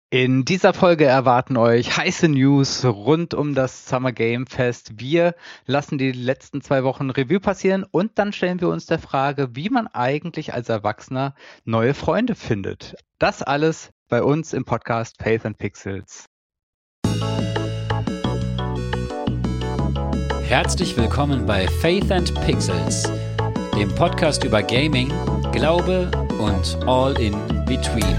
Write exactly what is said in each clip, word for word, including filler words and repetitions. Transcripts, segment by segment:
In dieser Folge erwarten euch heiße News rund um das Summer Game Fest. Wir lassen die letzten zwei Wochen Revue passieren und dann stellen wir uns der Frage, wie man eigentlich als Erwachsener neue Freunde findet. Das alles bei uns im Podcast Faith and Pixels. Herzlich willkommen bei Faith and Pixels, dem Podcast über Gaming, Glaube und All in Between.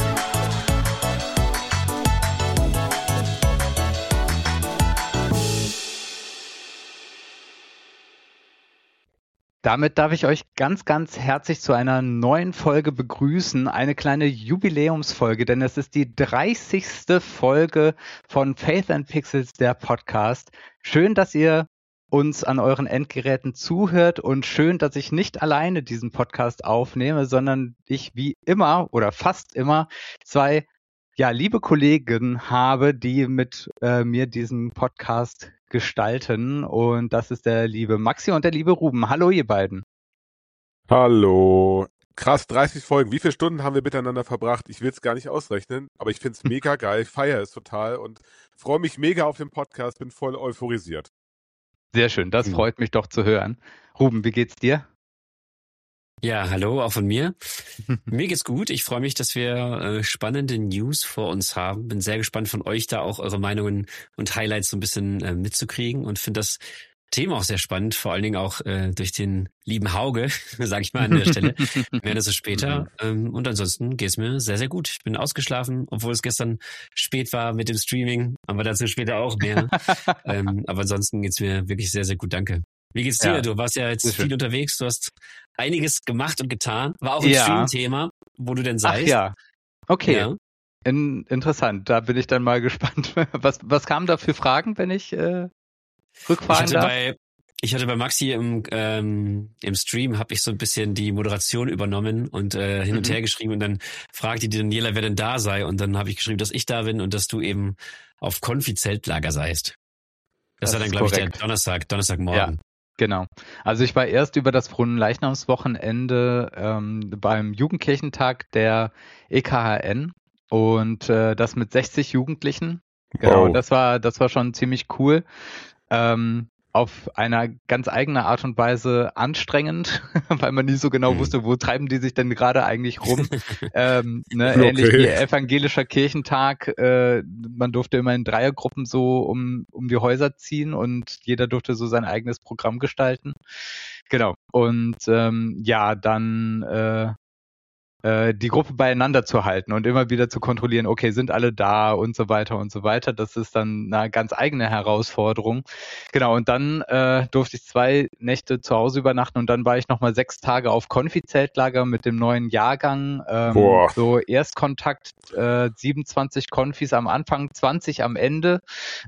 Damit darf ich euch ganz, ganz herzlich zu einer neuen Folge begrüßen, eine kleine Jubiläumsfolge, denn es ist die dreißigste Folge von Faith and Pixels, der Podcast. Schön, dass ihr uns an euren Endgeräten zuhört und schön, dass ich nicht alleine diesen Podcast aufnehme, sondern ich wie immer oder fast immer zwei ja, liebe Kollegen habe, die mit äh, mir diesen Podcast gestalten, und das ist der liebe Maxi und der liebe Ruben. Hallo ihr beiden. Hallo. Krass, dreißig Folgen. Wie viele Stunden haben wir miteinander verbracht? Ich will es gar nicht ausrechnen, aber ich finde es mega geil, feiere es total und freue mich mega auf den Podcast, bin voll euphorisiert. Sehr schön, das freut mich doch zu hören. Ruben, wie geht's dir? Ja, hallo, auch von mir. Mir geht's gut. Ich freue mich, dass wir äh, spannende News vor uns haben. Bin sehr gespannt von euch da auch eure Meinungen und Highlights so ein bisschen äh, mitzukriegen und finde das Thema auch sehr spannend, vor allen Dingen auch äh, durch den lieben Hauge, sage ich mal an der Stelle. Mehr dazu später. Ähm, und ansonsten geht's mir sehr, sehr gut. Ich bin ausgeschlafen, obwohl es gestern spät war mit dem Streaming, aber dazu später auch mehr. ähm, aber ansonsten geht's mir wirklich sehr, sehr gut. Danke. Wie geht's dir? Ja, du warst ja jetzt viel unterwegs, du hast einiges gemacht und getan. War auch ein ja. Stream-Thema, wo du denn seist. Ach ja, okay. Ja. In, interessant, da bin ich dann mal gespannt. Was, was kamen da für Fragen, wenn ich äh, rückfahren ich hatte darf? Bei, ich hatte bei Maxi im, ähm, im Stream, habe ich so ein bisschen die Moderation übernommen und äh, hin und mhm. her geschrieben und dann fragte die Daniela, wer denn da sei, und dann habe ich geschrieben, dass ich da bin und dass du eben auf Konfi-Zeltlager seist. Das, das war dann, glaube ich, der Donnerstag, Donnerstagmorgen. Ja. Genau. Also ich war erst über das Fronleichnamswochenende ähm, beim Jugendkirchentag der E K H N und äh, das mit sechzig Jugendlichen. Genau, wow. das war das war schon ziemlich cool. Ähm, auf einer ganz eigene Art und Weise anstrengend, weil man nie so genau wusste, wo treiben die sich denn gerade eigentlich rum. ähm, ne, okay. Ähnlich wie evangelischer Kirchentag. Äh, man durfte immer in Dreiergruppen so um, um die Häuser ziehen und jeder durfte so sein eigenes Programm gestalten. Genau. Und ähm, ja, dann äh, die Gruppe beieinander zu halten und immer wieder zu kontrollieren, okay, sind alle da und so weiter und so weiter. Das ist dann eine ganz eigene Herausforderung. Genau, und dann äh, durfte ich zwei Nächte zu Hause übernachten und dann war ich nochmal sechs Tage auf Konfi-Zeltlager mit dem neuen Jahrgang. Ähm, Boah. So Erstkontakt, äh, siebenundzwanzig Konfis am Anfang, zwanzig am Ende.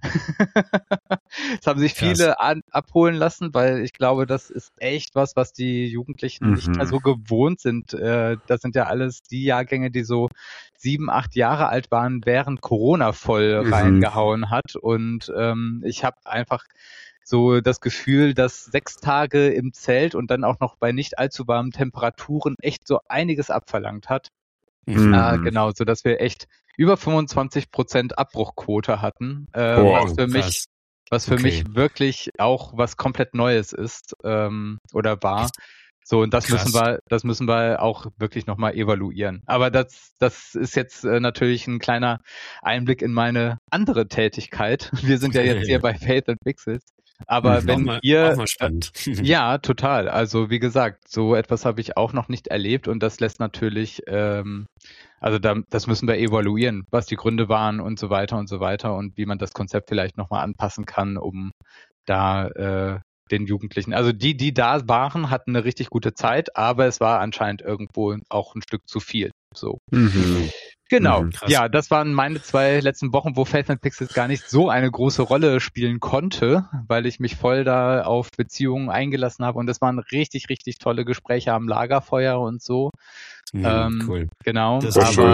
Das haben sich Krass. viele an, abholen lassen, weil ich glaube, das ist echt was, was die Jugendlichen mhm. nicht mehr so gewohnt sind. Äh, das sind ja alles die Jahrgänge, die so sieben, acht Jahre alt waren, während Corona voll mhm. reingehauen hat. Und ähm, ich habe einfach so das Gefühl, dass sechs Tage im Zelt und dann auch noch bei nicht allzu warmen Temperaturen echt so einiges abverlangt hat. Mhm. Äh, genau, so dass wir echt über fünfundzwanzig Prozent Abbruchquote hatten, äh, oh, was für mich krass. was für okay. mich wirklich auch was komplett Neues ist ähm, oder war. So, und das Krass. müssen wir, das müssen wir auch wirklich nochmal evaluieren. Aber das, das ist jetzt äh, natürlich ein kleiner Einblick in meine andere Tätigkeit. Wir sind ja jetzt hier bei Faith and Pixels. Aber mhm, wenn mal, ihr, auch mal spannend. ja, total. Also wie gesagt, so etwas habe ich auch noch nicht erlebt und das lässt natürlich, ähm, also da, das müssen wir evaluieren, was die Gründe waren und so weiter und so weiter und wie man das Konzept vielleicht nochmal anpassen kann, um da äh, den Jugendlichen, also die, die da waren, hatten eine richtig gute Zeit, aber es war anscheinend irgendwo auch ein Stück zu viel. So. Mhm. Genau. Mhm, ja, das waren meine zwei letzten Wochen, wo Faith and Pixels gar nicht so eine große Rolle spielen konnte, weil ich mich voll da auf Beziehungen eingelassen habe und das waren richtig, richtig tolle Gespräche am Lagerfeuer und so. Mhm, ähm, cool. Genau. Das aber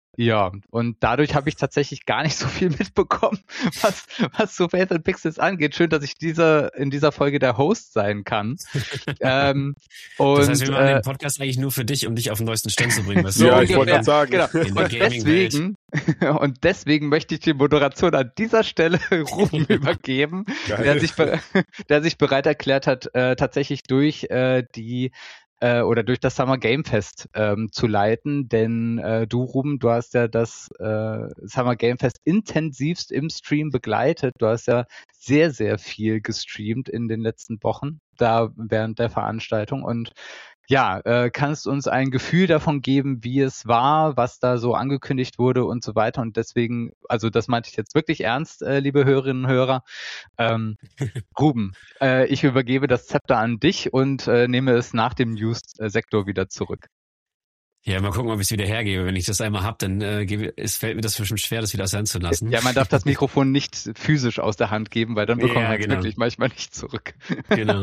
Ja, und dadurch habe ich tatsächlich gar nicht so viel mitbekommen, was, was so Faith and Pixels angeht. Schön, dass ich diese, in dieser Folge der Host sein kann. ähm, und, das heißt, wir machen äh, den Podcast eigentlich nur für dich, um dich auf den neuesten Stand zu bringen. Was so ja, ungefähr, ich wollte gerade sagen. Genau. In der Und Gaming-Welt. deswegen, und deswegen möchte ich die Moderation an dieser Stelle Ruben übergeben, Geil. der sich, be- der sich bereit erklärt hat, äh, tatsächlich durch äh, die äh, oder durch das Summer Game Fest ähm, zu leiten, denn äh, du, Ruben, du hast ja das äh, Summer Game Fest intensivst im Stream begleitet. Du hast ja sehr, sehr viel gestreamt in den letzten Wochen da während der Veranstaltung und ja, äh, kannst uns ein Gefühl davon geben, wie es war, was da so angekündigt wurde und so weiter. Und deswegen, also das meinte ich jetzt wirklich ernst, äh, liebe Hörerinnen und Hörer. Ähm, Ruben, äh, ich übergebe das Zepter an dich und äh, nehme es nach dem News-Sektor wieder zurück. Ja, mal gucken, ob ich es wieder hergebe. Wenn ich das einmal hab, dann äh, gebe, es fällt mir das bestimmt schwer, das wieder aus der Hand zu lassen. Ja, man darf das Mikrofon nicht physisch aus der Hand geben, weil dann bekommt Ja, man es genau. wirklich manchmal nicht zurück. Genau.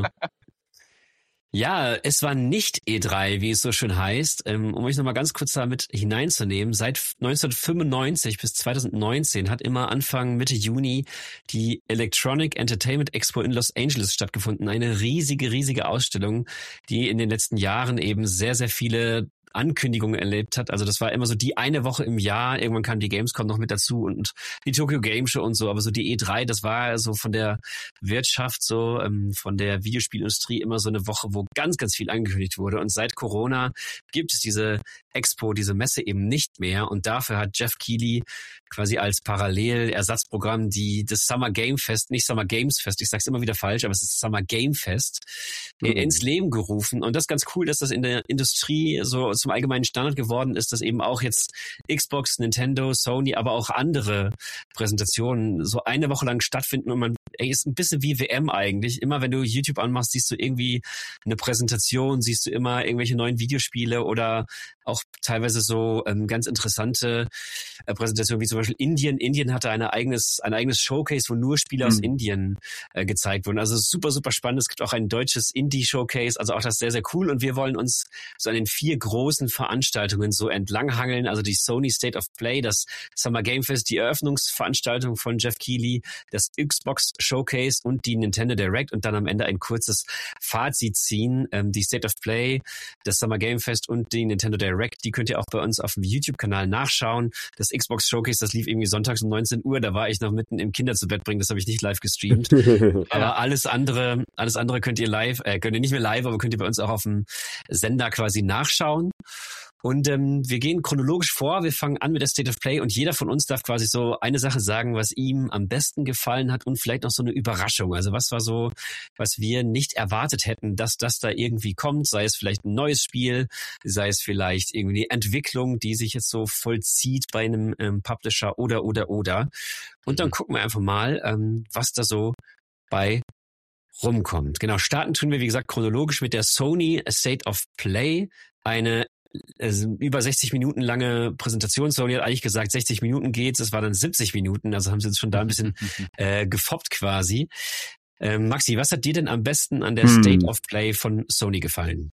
Ja, es war nicht E drei, wie es so schön heißt. Ähm, um euch nochmal ganz kurz damit hineinzunehmen, seit neunzehnhundertfünfundneunzig bis zweitausendneunzehn hat immer Anfang Mitte Juni die Electronic Entertainment Expo in Los Angeles stattgefunden. Eine riesige, riesige Ausstellung, die in den letzten Jahren eben sehr, sehr viele Ankündigungen erlebt hat. Also das war immer so die eine Woche im Jahr. Irgendwann kam die Gamescom noch mit dazu und die Tokyo Game Show und so. Aber so die E drei, das war so von der Wirtschaft, so ähm, von der Videospielindustrie immer so eine Woche, wo ganz, ganz viel angekündigt wurde. Und seit Corona gibt es diese Expo, diese Messe eben nicht mehr. Und dafür hat Jeff Keighley quasi als Parallel-Ersatzprogramm die das Summer Game Fest, nicht Summer Games Fest, ich sag's immer wieder falsch, aber es ist Summer Game Fest, mhm. ins Leben gerufen. Und das ist ganz cool, dass das in der Industrie so zum allgemeinen Standard geworden ist, dass eben auch jetzt Xbox, Nintendo, Sony, aber auch andere Präsentationen so eine Woche lang stattfinden und man ey, ist ein bisschen wie W M eigentlich. Immer wenn du YouTube anmachst, siehst du irgendwie eine Präsentation, siehst du immer irgendwelche neuen Videospiele oder auch teilweise so ähm, ganz interessante äh, Präsentationen, wie zum Beispiel Indien. Indien hatte ein eigenes, ein eigenes Showcase, wo nur Spiele mhm. aus Indien äh, gezeigt wurden. Also super, super spannend. Es gibt auch ein deutsches Indie-Showcase, also auch das sehr, sehr cool. Und wir wollen uns so an den vier großen Veranstaltungen so entlanghangeln. Also die Sony State of Play, das Summer Game Fest, die Eröffnungsveranstaltung von Jeff Keighley, das Xbox Showcase und die Nintendo Direct und dann am Ende ein kurzes Fazit ziehen. Ähm, die State of Play, das Summer Game Fest und die Nintendo Direct, die könnt ihr auch bei uns auf dem YouTube-Kanal nachschauen. Das Xbox Showcase, das lief irgendwie sonntags um neunzehn Uhr, da war ich noch mitten im Kinder zu Bett bringen, das habe ich nicht live gestreamt. Aber alles andere, alles andere könnt ihr live, äh, könnt ihr nicht mehr live, aber könnt ihr bei uns auch auf dem Sender quasi nachschauen. Und ähm, wir gehen chronologisch vor, wir fangen an mit der State of Play und jeder von uns darf quasi so eine Sache sagen, was ihm am besten gefallen hat und vielleicht noch so eine Überraschung. Also was war so, was wir nicht erwartet hätten, dass das da irgendwie kommt, sei es vielleicht ein neues Spiel, sei es vielleicht irgendwie eine Entwicklung, die sich jetzt so vollzieht bei einem ähm, Publisher oder, oder, oder. Und dann gucken wir einfach mal, ähm, was da so bei rumkommt. Genau, starten tun wir, wie gesagt, chronologisch mit der Sony State of Play, eine Also über sechzig Minuten lange Präsentation. Sony hat eigentlich gesagt, sechzig Minuten geht's. Es war dann siebzig Minuten. Also haben sie uns schon da ein bisschen äh, gefoppt quasi. Ähm, Maxi, was hat dir denn am besten an der hm. State of Play von Sony gefallen?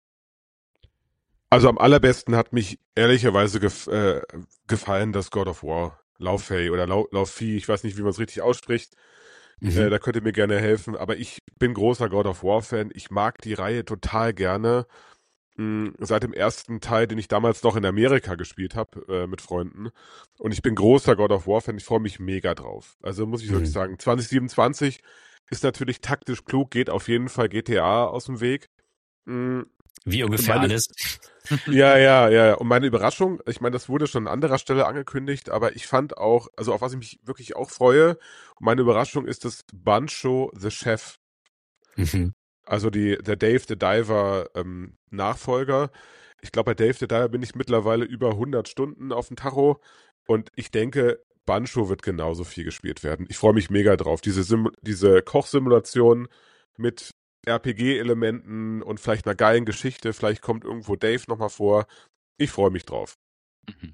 Also am allerbesten hat mich ehrlicherweise gef- äh, gefallen das God of War. Laufey oder Lau- Laufey, ich weiß nicht, wie man es richtig ausspricht. Mhm. Äh, da könnt ihr mir gerne helfen. Aber ich bin großer God of War-Fan. Ich mag die Reihe total gerne. Seit dem ersten Teil, den ich damals noch in Amerika gespielt habe, äh, mit Freunden. Und ich bin großer God of War-Fan, ich freue mich mega drauf. Also muss ich mhm. wirklich sagen, zwanzig siebenundzwanzig ist natürlich taktisch klug, geht auf jeden Fall G T A aus dem Weg. Mhm. Wie ungefähr meine, alles. Ja, ja, ja. Und meine Überraschung, ich meine, das wurde schon an anderer Stelle angekündigt, aber ich fand auch, also auf was ich mich wirklich auch freue, meine Überraschung ist das Banjo the Chef. Mhm. Also die, der Dave the Diver ähm, Nachfolger. Ich glaube, bei Dave the Diver bin ich mittlerweile über hundert Stunden auf dem Tacho und ich denke, Banjo wird genauso viel gespielt werden. Ich freue mich mega drauf. Diese, Sim- diese Kochsimulation mit R P G-Elementen und vielleicht einer geilen Geschichte. Vielleicht kommt irgendwo Dave nochmal vor. Ich freue mich drauf. Mhm.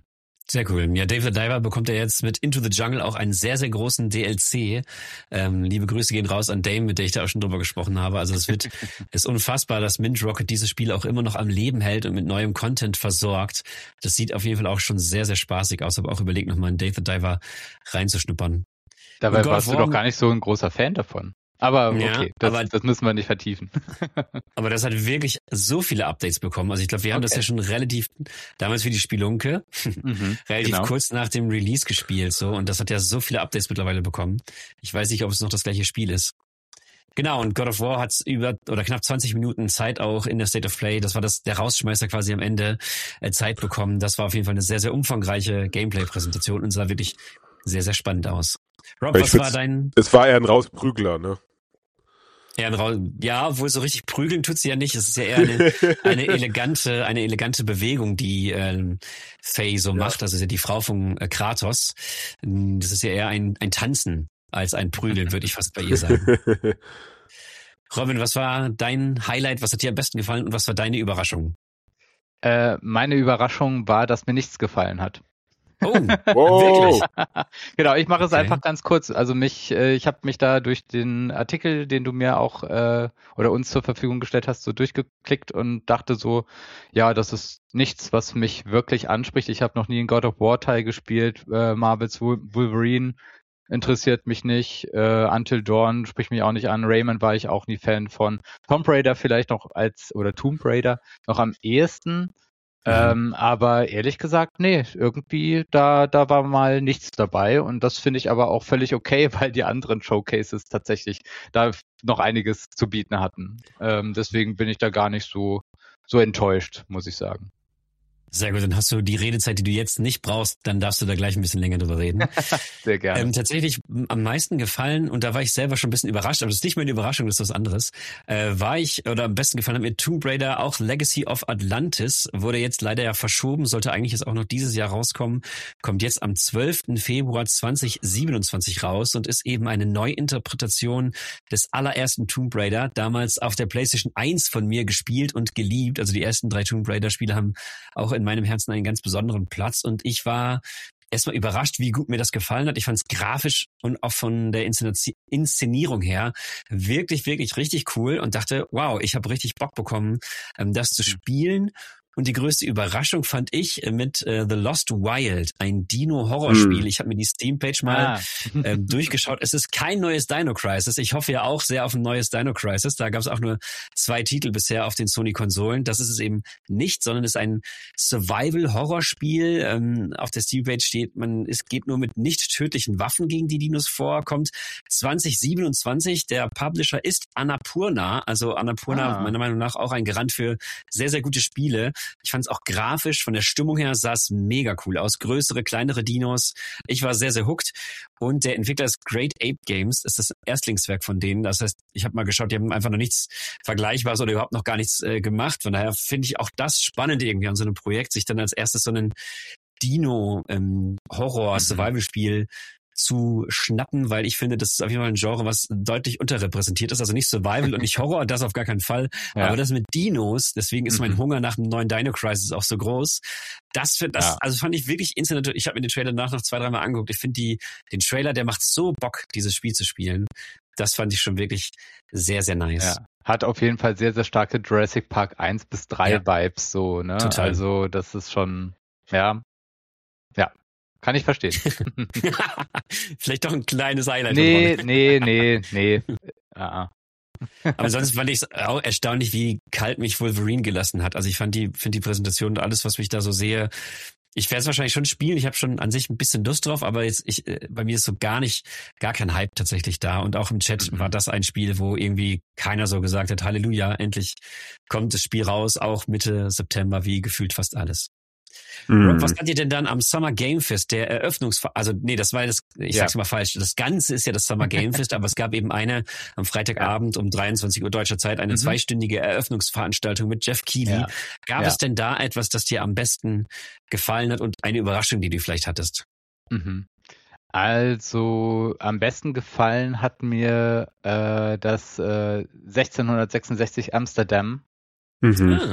Sehr cool. Ja, Dave the Diver bekommt ja jetzt mit Into the Jungle auch einen sehr, sehr großen D L C. Ähm, liebe Grüße gehen raus an Dame, mit der ich da auch schon drüber gesprochen habe. Also es wird, ist unfassbar, dass Mint Rocket dieses Spiel auch immer noch am Leben hält und mit neuem Content versorgt. Das sieht auf jeden Fall auch schon sehr, sehr spaßig aus. Aber auch überlegt, nochmal in Dave the Diver reinzuschnuppern. Dabei warst du doch gar nicht so ein großer Fan davon. Aber okay, ja, das, aber, das müssen wir nicht vertiefen. Aber das hat wirklich so viele Updates bekommen. Also ich glaube, wir haben okay. das ja schon relativ, damals für die Spielunke, mhm, relativ genau. kurz nach dem Release gespielt. so Und das hat ja so viele Updates mittlerweile bekommen. Ich weiß nicht, ob es noch das gleiche Spiel ist. Genau, und God of War hat über oder knapp zwanzig Minuten Zeit auch in der State of Play. Das war das der Rausschmeißer quasi am Ende äh, Zeit bekommen. Das war auf jeden Fall eine sehr, sehr umfangreiche Gameplay-Präsentation und sah wirklich sehr, sehr spannend aus. Rob, ich was war dein... Es war eher ein Rausprügler, ne? Ja, ja, wohl so richtig prügeln tut sie ja nicht. Es ist ja eher eine, eine elegante, eine elegante Bewegung, die ähm, Faye so ja. macht. Also ist ja die Frau von äh, Kratos. Das ist ja eher ein, ein Tanzen als ein Prügeln, würde ich fast bei ihr sagen. Robin, was war dein Highlight? Was hat dir am besten gefallen und was war deine Überraschung? Äh, meine Überraschung war, dass mir nichts gefallen hat. Oh, wirklich? Genau, ich mache es okay. einfach ganz kurz. Also mich, äh, ich habe mich da durch den Artikel, den du mir auch äh, oder uns zur Verfügung gestellt hast, so durchgeklickt und dachte so, ja, das ist nichts, was mich wirklich anspricht. Ich habe noch nie einen God of War Teil gespielt. Äh, Marvels Wolverine interessiert mich nicht. Äh, Until Dawn spricht mich auch nicht an. Rayman war ich auch nie Fan von. Tomb Raider vielleicht noch als, oder Tomb Raider noch am ehesten. Mhm. Ähm, aber ehrlich gesagt, nee, irgendwie da da war mal nichts dabei und das finde ich aber auch völlig okay, weil die anderen Showcases tatsächlich da noch einiges zu bieten hatten. Ähm, deswegen bin ich da gar nicht so so enttäuscht, muss ich sagen. Sehr gut, dann hast du die Redezeit, die du jetzt nicht brauchst, dann darfst du da gleich ein bisschen länger drüber reden. Sehr gerne. Ähm, tatsächlich am meisten gefallen, und da war ich selber schon ein bisschen überrascht, aber das ist nicht meine Überraschung, das ist was anderes, äh, war ich, oder am besten gefallen hat mir Tomb Raider, auch Legacy of Atlantis, wurde jetzt leider ja verschoben, sollte eigentlich jetzt auch noch dieses Jahr rauskommen, kommt jetzt am zwölften Februar zweitausendsiebenundzwanzig raus und ist eben eine Neuinterpretation des allerersten Tomb Raider, damals auf der PlayStation eins von mir gespielt und geliebt, also die ersten drei Tomb Raider Spiele haben auch in meinem Herzen einen ganz besonderen Platz und ich war erstmal überrascht, wie gut mir das gefallen hat. Ich fand es grafisch und auch von der Inszenierung her wirklich, wirklich richtig cool und dachte, wow, ich habe richtig Bock bekommen, das zu spielen. Und die größte Überraschung fand ich mit äh, The Lost Wild, ein Dino-Horrorspiel. Mm. Ich habe mir die Steam-Page mal ah. äh, durchgeschaut. Es ist kein neues Dino Crisis. Ich hoffe ja auch sehr auf ein neues Dino Crisis. Da gab es auch nur zwei Titel bisher auf den Sony-Konsolen. Das ist es eben nicht, sondern es ist ein Survival-Horrorspiel. Ähm, auf der Steam-Page steht, man es geht nur mit nicht tödlichen Waffen gegen die Dinos vor. Kommt zwanzig siebenundzwanzig. Der Publisher ist Annapurna. Also Annapurna, ah. meiner Meinung nach, auch ein Garant für sehr, sehr gute Spiele. Ich fand es auch grafisch, von der Stimmung her sah es mega cool aus. Größere, kleinere Dinos. Ich war sehr, sehr hooked. Und der Entwickler ist Great Ape Games. Das ist das Erstlingswerk von denen. Das heißt, ich habe mal geschaut, die haben einfach noch nichts Vergleichbares oder überhaupt noch gar nichts äh, gemacht. Von daher finde ich auch das spannend irgendwie an so einem Projekt, sich dann als erstes so einen Dino-Horror-Survival-Spiel ähm, zu schnappen, weil ich finde, das ist auf jeden Fall ein Genre, was deutlich unterrepräsentiert ist. Also nicht Survival und nicht Horror, das auf gar keinen Fall. Ja. Aber das mit Dinos, deswegen ist mein mhm. Hunger nach einem neuen Dino Crisis auch so groß. Das, für, das ja. also fand ich wirklich instant. Ich habe mir den Trailer danach noch zwei, dreimal angeguckt. Ich finde die den Trailer, der macht so Bock, dieses Spiel zu spielen. Das fand ich schon wirklich sehr, sehr nice. Ja. Hat auf jeden Fall sehr, sehr starke Jurassic Park eins bis drei ja. Vibes, so, ne? Total. Also, das ist schon, ja, ja. Kann ich verstehen. Vielleicht doch ein kleines Highlight. Nee, nee, nee, nee. Ja. Aber sonst fand ich es auch erstaunlich, wie kalt mich Wolverine gelassen hat. Also ich fand die, finde die Präsentation und alles, was mich da so sehe. Ich werde es wahrscheinlich schon spielen. Ich habe schon an sich ein bisschen Lust drauf, aber jetzt ich, bei mir ist so gar nicht, gar kein Hype tatsächlich da. Und auch im Chat mhm. war das ein Spiel, wo irgendwie keiner so gesagt hat, Halleluja, endlich kommt das Spiel raus, auch Mitte September, wie gefühlt fast alles. Mm. Rob, was hat ihr denn dann am Summer Game Fest, der Eröffnungsfeier, also nee, das war das, ich ja. sag's mal falsch, das Ganze ist ja das Summer Game Fest, aber es gab eben eine am Freitagabend um dreiundzwanzig Uhr deutscher Zeit, eine mhm. zweistündige Eröffnungsveranstaltung mit Jeff Keighley. Ja. Gab ja. es denn da etwas, das dir am besten gefallen hat und eine Überraschung, die du vielleicht hattest? Mhm. Also am besten gefallen hat mir äh, das äh, sechzehnhundertsechsundsechzig Amsterdam. Mhm. Ah.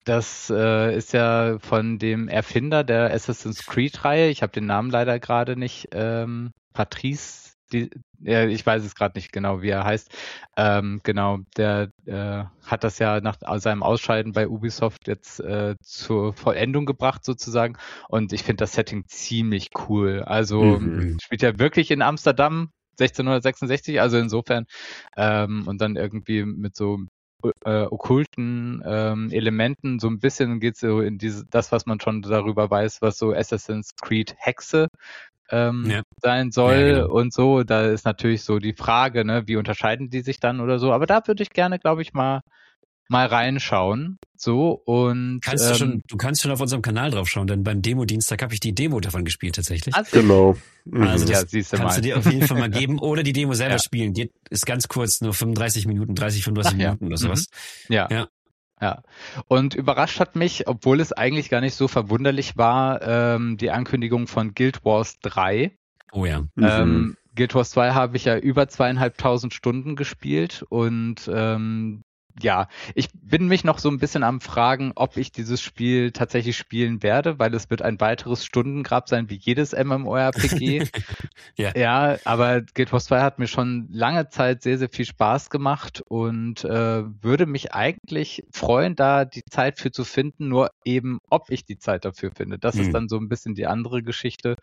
Das äh, ist ja von dem Erfinder der Assassin's Creed-Reihe. Ich habe den Namen leider gerade nicht. Ähm, Patrice, die, ja, ich weiß es gerade nicht genau, wie er heißt. Ähm, genau, der äh, hat das ja nach seinem Ausscheiden bei Ubisoft jetzt äh, zur Vollendung gebracht sozusagen. Und ich finde das Setting ziemlich cool. Also Mhm. spielt ja wirklich in Amsterdam sechzehnhundertsechsundsechzig, also insofern ähm, und dann irgendwie mit so äh, okkulten ähm, Elementen, so ein bisschen geht es so in diese, das, was man schon darüber weiß, was so Assassin's Creed Hexe ähm, Ja. sein soll Ja, genau. und so. Da ist natürlich so die Frage, ne, wie unterscheiden die sich dann oder so. Aber da würde ich gerne, glaube ich, mal mal reinschauen. So und Kannst ähm, du schon, du kannst schon auf unserem Kanal drauf schauen, denn beim Demo-Dienstag habe ich die Demo davon gespielt tatsächlich. also, Genau. Mhm. Also das ja, siehst du kannst mal. du dir auf jeden Fall mal geben oder die Demo selber Ja. spielen. Geht, ist ganz kurz, nur fünfunddreißig Minuten, dreißig, fünfunddreißig Ach ja. Minuten oder sowas. Ja. Ja. Ja, und überrascht hat mich, obwohl es eigentlich gar nicht so verwunderlich war, ähm, die Ankündigung von Guild Wars drei. Oh ja. Mhm. Ähm, Guild Wars zwei habe ich ja über zweieinhalbtausend Stunden gespielt und ähm, ja, ich bin mich noch so ein bisschen am Fragen, ob ich dieses Spiel tatsächlich spielen werde, weil es wird ein weiteres Stundengrab sein wie jedes MMORPG. Ja. Ja, aber Guild Wars zwei hat mir schon lange Zeit sehr, sehr viel Spaß gemacht und äh, würde mich eigentlich freuen, da die Zeit für zu finden, nur eben, ob ich die Zeit dafür finde. Das Mhm. ist dann so ein bisschen die andere Geschichte.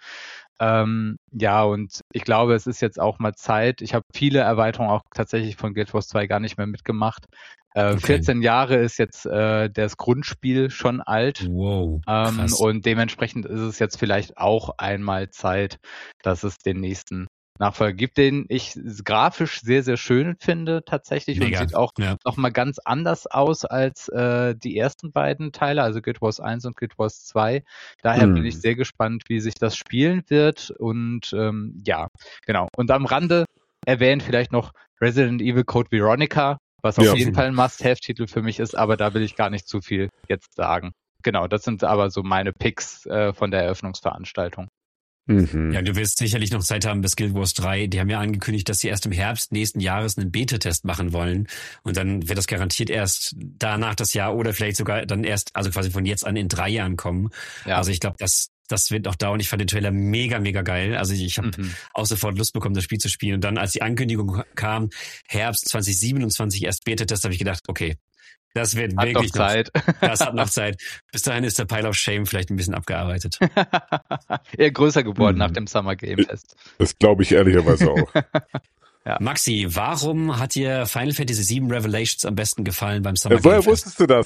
Ähm, ja, und ich glaube, es ist jetzt auch mal Zeit. Ich habe viele Erweiterungen auch tatsächlich von Guild Wars zwei gar nicht mehr mitgemacht. Äh, Okay. vierzehn Jahre ist jetzt äh, das Grundspiel schon alt. Wow. Ähm, Krass. und dementsprechend ist es jetzt vielleicht auch einmal Zeit, dass es den nächsten Nachfolger gibt, den ich grafisch sehr, sehr schön finde tatsächlich Mega. und sieht auch Ja. nochmal ganz anders aus als äh, die ersten beiden Teile, also Guild Wars eins und Guild Wars zwei. Daher Hm. bin ich sehr gespannt, wie sich das spielen wird und ähm, ja, genau. Und am Rande erwähnt vielleicht noch Resident Evil Code Veronica, was auf Ja. jeden Fall ein Must-Have-Titel für mich ist, aber da will ich gar nicht zu viel jetzt sagen. Genau, das sind aber so meine Picks äh, von der Eröffnungsveranstaltung. Mhm. Ja, du wirst sicherlich noch Zeit haben bis Guild Wars drei. Die haben ja angekündigt, dass sie erst im Herbst nächsten Jahres einen Beta-Test machen wollen. Und dann wird das garantiert erst danach das Jahr oder vielleicht sogar dann erst, also quasi von jetzt an in drei Jahren kommen. Ja. Also ich glaube, das, das wird noch dauern. Ich fand den Trailer mega, mega geil. Also ich habe Mhm. auch sofort Lust bekommen, das Spiel zu spielen. Und dann, als die Ankündigung kam, Herbst zwanzig siebenundzwanzig erst Beta-Test, habe ich gedacht, okay, das wird Hat wirklich noch Zeit. noch, das hat noch Zeit. Bis dahin ist der Pile of Shame vielleicht ein bisschen abgearbeitet. Eher größer geworden Mhm. nach dem Summer Game Fest. Das glaube ich ehrlicherweise auch. Ja. Maxi, warum hat dir Final Fantasy sieben Revelations am besten gefallen beim Summer Äh, woher Game Fest? wusstest du das?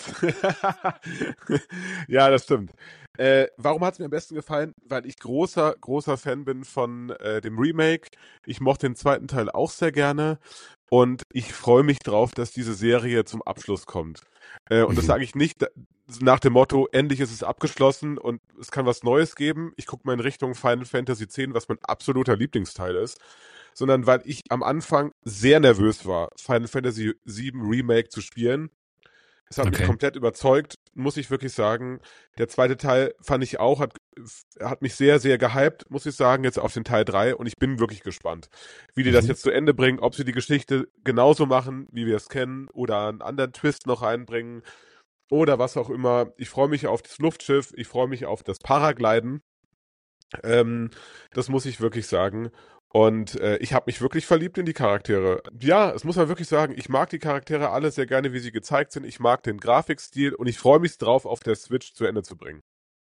Ja, das stimmt. Äh, warum hat es mir am besten gefallen? Weil ich großer, großer Fan bin von äh, dem Remake. Ich mochte den zweiten Teil auch sehr gerne. Und ich freue mich drauf, dass diese Serie zum Abschluss kommt. Äh, und das Mhm. sage ich nicht da- nach dem Motto, endlich ist es abgeschlossen und es kann was Neues geben. Ich gucke mal in Richtung Final Fantasy X, was mein absoluter Lieblingsteil ist. Sondern weil ich am Anfang sehr nervös war, Final Fantasy sieben Remake zu spielen. Es hat Okay. mich komplett überzeugt, muss ich wirklich sagen. Der zweite Teil fand ich auch, hat, hat mich sehr, sehr gehypt, muss ich sagen, jetzt auf den Teil drei. Und ich bin wirklich gespannt, wie die das Mhm. jetzt zu Ende bringen, ob sie die Geschichte genauso machen, wie wir es kennen, oder einen anderen Twist noch reinbringen oder was auch immer. Ich freue mich auf das Luftschiff, ich freue mich auf das Paragliden. Ähm, das muss ich wirklich sagen. Und äh, ich habe mich wirklich verliebt in die Charaktere. Ja, es muss man wirklich sagen, ich mag die Charaktere alle sehr gerne, wie sie gezeigt sind. Ich mag den Grafikstil und ich freue mich drauf, auf der Switch zu Ende zu bringen.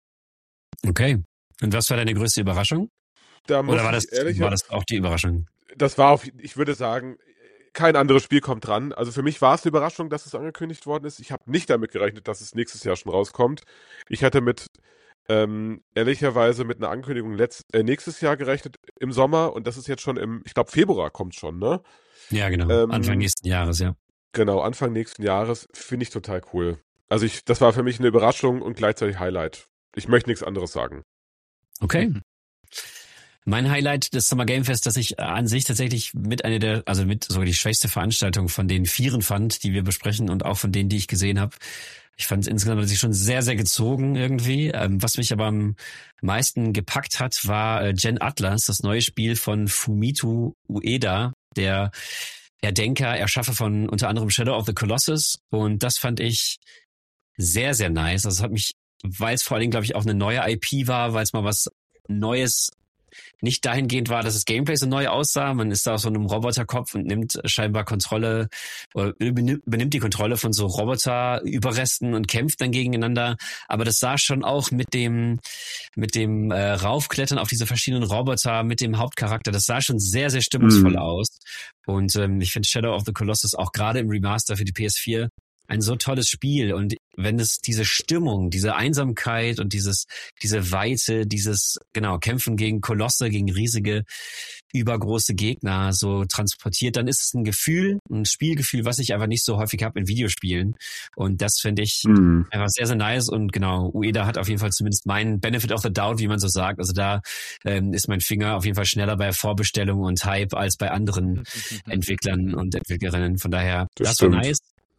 Okay. Und was war deine größte Überraschung? Da muss Oder war das, ich ehrlich, war das auch die Überraschung? das war auf, ich würde sagen, kein anderes Spiel kommt dran. Also für mich war es eine Überraschung, dass es angekündigt worden ist. Ich habe nicht damit gerechnet, dass es nächstes Jahr schon rauskommt. Ich hatte mit Ähm, ehrlicherweise mit einer Ankündigung letzt, äh, nächstes Jahr gerechnet im Sommer und das ist jetzt schon im, ich glaube Februar kommt schon, ne? Ja, genau. Ähm, Anfang nächsten Jahres, ja. Genau, Anfang nächsten Jahres, finde ich total cool. Also ich, das war für mich eine Überraschung und gleichzeitig Highlight. Ich möchte nichts anderes sagen. Okay. Mhm. Mein Highlight des Summer Game Fest, das ich an sich tatsächlich mit einer der, also mit sogar die schwächste Veranstaltung von den Vieren fand, die wir besprechen und auch von denen, die ich gesehen habe. Ich fand es insgesamt sich schon sehr, sehr gezogen irgendwie. Ähm, was mich aber am meisten gepackt hat, war äh, Gen Atlas, das neue Spiel von Fumito Ueda, der Erdenker, Erschaffer von unter anderem Shadow of the Colossus. Und das fand ich sehr, sehr nice. Also es hat mich, weil es vor allen Dingen, glaube ich, auch eine neue I P war, weil es mal was Neues nicht dahingehend war, dass das Gameplay so neu aussah. Man ist da auf so einem Roboterkopf und nimmt scheinbar Kontrolle oder übernimmt die Kontrolle von so Roboterüberresten und kämpft dann gegeneinander. Aber das sah schon auch mit dem mit dem äh, Raufklettern auf diese verschiedenen Roboter, mit dem Hauptcharakter, das sah schon sehr, sehr stimmungsvoll mhm. aus. Und ähm, ich finde Shadow of the Colossus auch gerade im Remaster für die P S vier ein so tolles Spiel. Und wenn es diese Stimmung, diese Einsamkeit und dieses, diese Weite, dieses, genau, Kämpfen gegen Kolosse, gegen riesige, übergroße Gegner so transportiert, dann ist es ein Gefühl, ein Spielgefühl, was ich einfach nicht so häufig habe in Videospielen. Und das finde ich mhm. einfach sehr, sehr nice. Und genau, Ueda hat auf jeden Fall zumindest meinen Benefit of the Doubt, wie man so sagt. Also da ähm, ist mein Finger auf jeden Fall schneller bei Vorbestellung und Hype als bei anderen Entwicklern und Entwicklerinnen. Von daher, das, das war nice.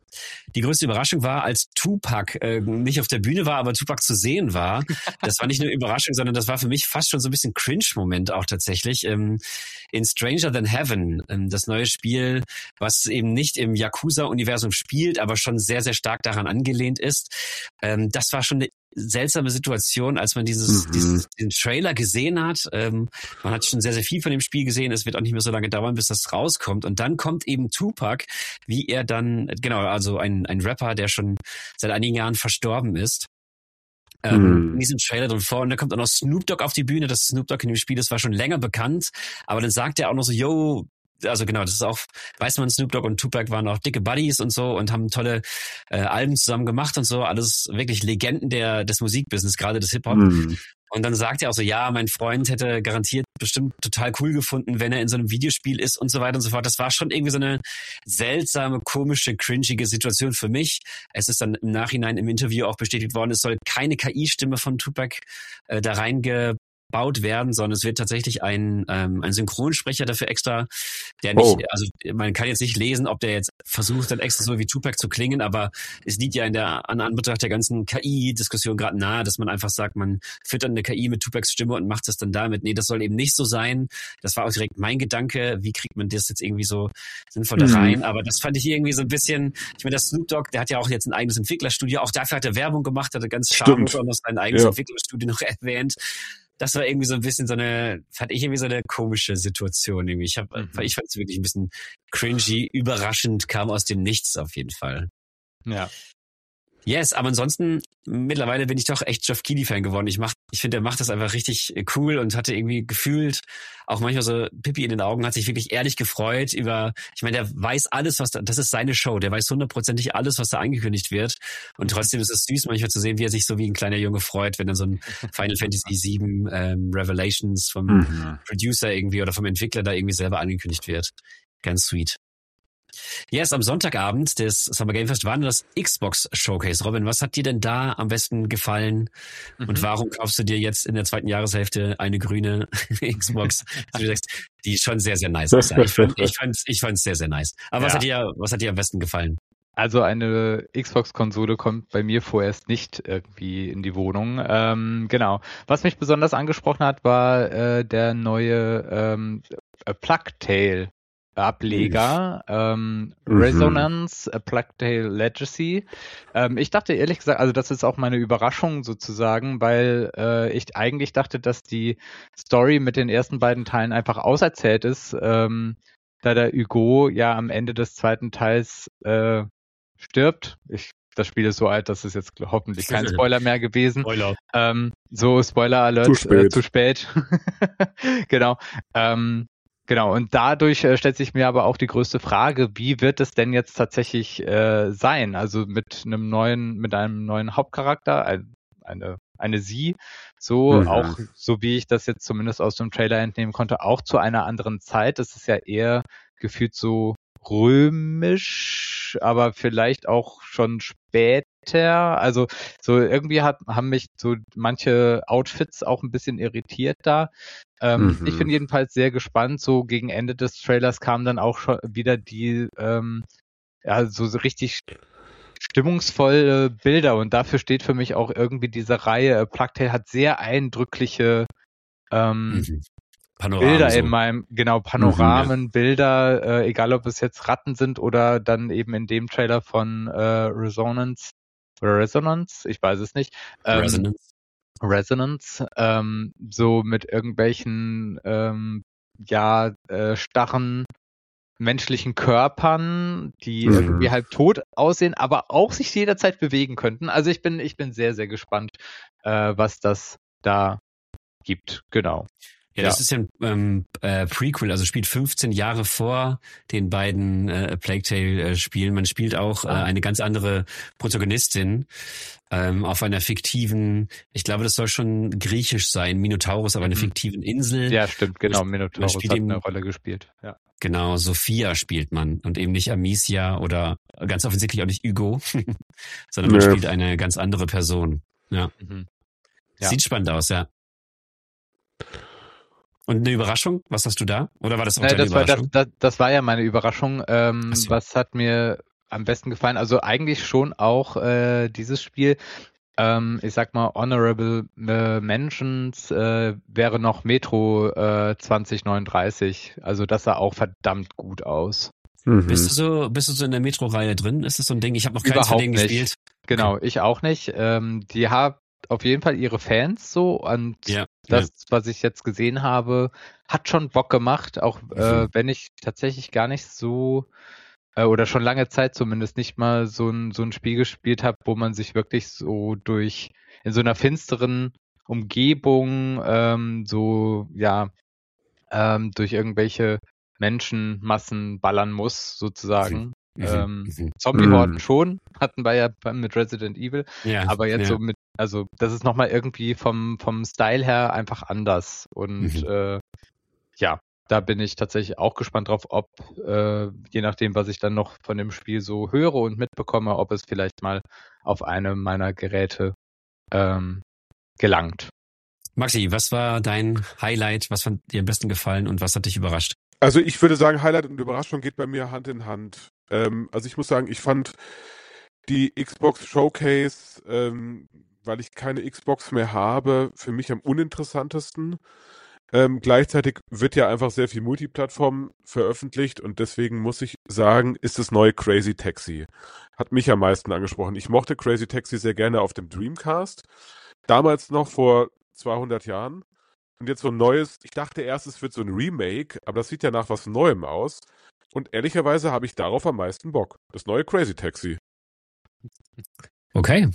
Die größte Überraschung war, als Tupac äh, nicht auf der Bühne war, aber Tupac zu sehen war. Das war nicht nur Überraschung, sondern das war für mich fast schon so ein bisschen Cringe-Moment auch tatsächlich. Ähm, in Stranger Than Heaven, ähm, das neue Spiel, was eben nicht im Yakuza-Universum spielt, aber schon sehr, sehr stark daran angelehnt ist. Ähm, das war schon eine seltsame Situation, als man dieses, mhm. dieses den Trailer gesehen hat. Ähm, man hat schon sehr, sehr viel von dem Spiel gesehen. Es wird auch nicht mehr so lange dauern, bis das rauskommt. Und dann kommt eben Tupac, wie er dann, genau, also ein, ein Rapper, der schon seit einigen Jahren verstorben ist. Ähm, mhm. in diesem Trailer drin vor. Und da kommt auch noch Snoop Dogg auf die Bühne. Das Snoop Dogg in dem Spiel, das war schon länger bekannt. Aber dann sagt er auch noch so, yo, also genau, das ist auch, weiß man, Snoop Dogg und Tupac waren auch dicke Buddies und so und haben tolle äh, Alben zusammen gemacht und so, alles wirklich Legenden der des Musikbusiness, gerade des Hip-Hop. Mm. Und dann sagt er auch so, ja, mein Freund hätte garantiert bestimmt total cool gefunden, wenn er in so einem Videospiel ist und so weiter und so fort. Das war schon irgendwie so eine seltsame, komische, cringige Situation für mich. Es ist dann im Nachhinein im Interview auch bestätigt worden, es soll keine K I-Stimme von Tupac äh, da reinge baut werden, sondern es wird tatsächlich ein ähm, ein Synchronsprecher dafür extra, der nicht, oh. also man kann jetzt nicht lesen, ob der jetzt versucht, dann extra so wie Tupac zu klingen, aber es liegt ja in der an Anbetracht der ganzen K I-Diskussion gerade nahe, dass man einfach sagt, man füttert eine K I mit Tupacs Stimme und macht es dann damit. Nee, das soll eben nicht so sein. Das war auch direkt mein Gedanke, wie kriegt man das jetzt irgendwie so sinnvoll da rein, mhm. aber das fand ich irgendwie so ein bisschen, ich meine, der Snoop Dogg, der hat ja auch jetzt ein eigenes Entwicklerstudio, auch dafür hat er Werbung gemacht, hat er ganz scharf auch noch sein eigenes ja. Entwicklerstudio noch erwähnt. Das war irgendwie so ein bisschen so eine, fand ich irgendwie so eine komische Situation irgendwie. Ich hab, mhm. ich fand es wirklich ein bisschen cringy, überraschend, kam aus dem Nichts auf jeden Fall. Ja. Yes, aber ansonsten, mittlerweile bin ich doch echt Geoff Keighley-Fan geworden. Ich mach, ich finde, er macht das einfach richtig cool und hatte irgendwie gefühlt auch manchmal so Pipi in den Augen, hat sich wirklich ehrlich gefreut über, ich meine, der weiß alles, was da, das ist seine Show, der weiß hundertprozentig alles, was da angekündigt wird. Und trotzdem ist es süß, manchmal zu sehen, wie er sich so wie ein kleiner Junge freut, wenn dann so ein Final Fantasy sieben ähm, Revelations vom mhm. Producer irgendwie oder vom Entwickler da irgendwie selber angekündigt wird. Ganz sweet. Yes, am Sonntagabend des Summer Game Fest war das Xbox Showcase. Robin, was hat dir denn da am besten gefallen? Mhm. Und warum kaufst du dir jetzt in der zweiten Jahreshälfte eine grüne Xbox? Du sagst, die ist schon sehr, sehr nice. Ich fand ich fand's, ich fand's sehr, sehr nice. Aber ja. was hat dir, was hat dir am besten gefallen? Also eine Xbox-Konsole kommt bei mir vorerst nicht irgendwie in die Wohnung. Ähm, genau. Was mich besonders angesprochen hat, war äh, der neue ähm, Plugtail Ableger, ähm, mhm. Resonance, A Plague Tale Legacy. Ähm, ich dachte ehrlich gesagt, also das ist auch meine Überraschung sozusagen, weil äh, ich eigentlich dachte, dass die Story mit den ersten beiden Teilen einfach auserzählt ist, ähm, da der Hugo ja am Ende des zweiten Teils äh, stirbt. Ich, das Spiel ist so alt, dass es jetzt hoffentlich kein Spoiler mehr gewesen. Spoiler. Ähm, so, Spoiler Alert, zu spät. Äh, zu spät. Genau. Ähm, Genau, und dadurch äh, stellt sich mir aber auch die größte Frage, wie wird es denn jetzt tatsächlich äh, sein? Also mit einem neuen, mit einem neuen Hauptcharakter, ein, eine, eine Sie, so mhm. auch, so wie ich das jetzt zumindest aus dem Trailer entnehmen konnte, auch zu einer anderen Zeit. Es ist ja eher gefühlt so römisch, aber vielleicht auch schon später. Also so irgendwie hat, haben mich so manche Outfits auch ein bisschen irritiert da. Ähm, mhm. Ich bin jedenfalls sehr gespannt. So gegen Ende des Trailers kamen dann auch schon wieder die ähm, ja so, so richtig stimmungsvolle Bilder und dafür steht für mich auch irgendwie diese Reihe. Plague Tale hat sehr eindrückliche ähm, mhm. Bilder so. in meinem, genau, Panoramen, mhm. Bilder, äh, egal ob es jetzt Ratten sind oder dann eben in dem Trailer von äh, Resonance oder Resonance, ich weiß es nicht. Ähm, Resonance. Resonance, ähm, so mit irgendwelchen, ähm, ja, äh, starren menschlichen Körpern, die Mhm. irgendwie halb tot aussehen, aber auch sich jederzeit bewegen könnten. Also ich bin, ich bin sehr, sehr gespannt, äh, was das da gibt. Genau. Ja, das ist ja ein ähm, äh, Prequel, also spielt fünfzehn Jahre vor den beiden äh, Plague Tale-Spielen. Man spielt auch äh, Ah. eine ganz andere Protagonistin ähm, auf einer fiktiven, ich glaube, das soll schon griechisch sein, Minotaurus, aber Mhm. eine fiktiven Insel. Ja, stimmt, genau. Man Minotaurus spielt hat eben- eine Rolle gespielt. Ja. Genau, Sophia spielt man und eben nicht Amicia oder ganz offensichtlich auch nicht Hugo, sondern man Nee. spielt eine ganz andere Person. Ja. Mhm. Ja. Sieht spannend aus, ja. Und eine Überraschung? Was hast du da? Oder war das auch Nein, deine das war, das, Überraschung? das, das war ja meine Überraschung. Ähm, Ach so. Was hat mir am besten gefallen? Also eigentlich schon auch äh, dieses Spiel. Ähm, ich sag mal, Honorable äh, Mentions äh, wäre noch Metro äh, zwanzig neununddreißig. Also das sah auch verdammt gut aus. Mhm. Bist du so, bist du so in der Metro-Reihe drin? Ist das so ein Ding? Ich habe noch keins von Überhaupt denen nicht. gespielt. Genau, ich auch nicht. Ähm, die haben auf jeden Fall ihre Fans so und Ja. das, was ich jetzt gesehen habe, hat schon Bock gemacht, auch äh, Mhm. wenn ich tatsächlich gar nicht so äh, oder schon lange Zeit zumindest nicht mal so ein, so ein Spiel gespielt habe, wo man sich wirklich so durch in so einer finsteren Umgebung ähm, so ja ähm, durch irgendwelche Menschenmassen ballern muss, sozusagen. Mhm. Ähm, Mhm. Zombie-Horden Mhm. schon, hatten wir ja beim- mit Resident Evil, Ja. aber jetzt ja. so mit, also das ist nochmal irgendwie vom, vom Style her einfach anders. Und Mhm. äh, ja, da bin ich tatsächlich auch gespannt drauf, ob, äh, je nachdem, was ich dann noch von dem Spiel so höre und mitbekomme, ob es vielleicht mal auf einem meiner Geräte ähm, gelangt. Maxi, was war dein Highlight? Was fand dir am besten gefallen und was hat dich überrascht? Also ich würde sagen, Highlight und Überraschung geht bei mir Hand in Hand. Ähm, also ich muss sagen, ich fand die Xbox Showcase, ähm, weil ich keine Xbox mehr habe, für mich am uninteressantesten. Ähm, gleichzeitig wird ja einfach sehr viel Multiplattform veröffentlicht und deswegen muss ich sagen, ist das neue Crazy Taxi. Hat mich am meisten angesprochen. Ich mochte Crazy Taxi sehr gerne auf dem Dreamcast. Damals noch vor zweihundert Jahren. Und jetzt so ein neues, ich dachte erst, es wird so ein Remake, aber das sieht ja nach was Neuem aus. Und ehrlicherweise habe ich darauf am meisten Bock. Das neue Crazy Taxi. Okay.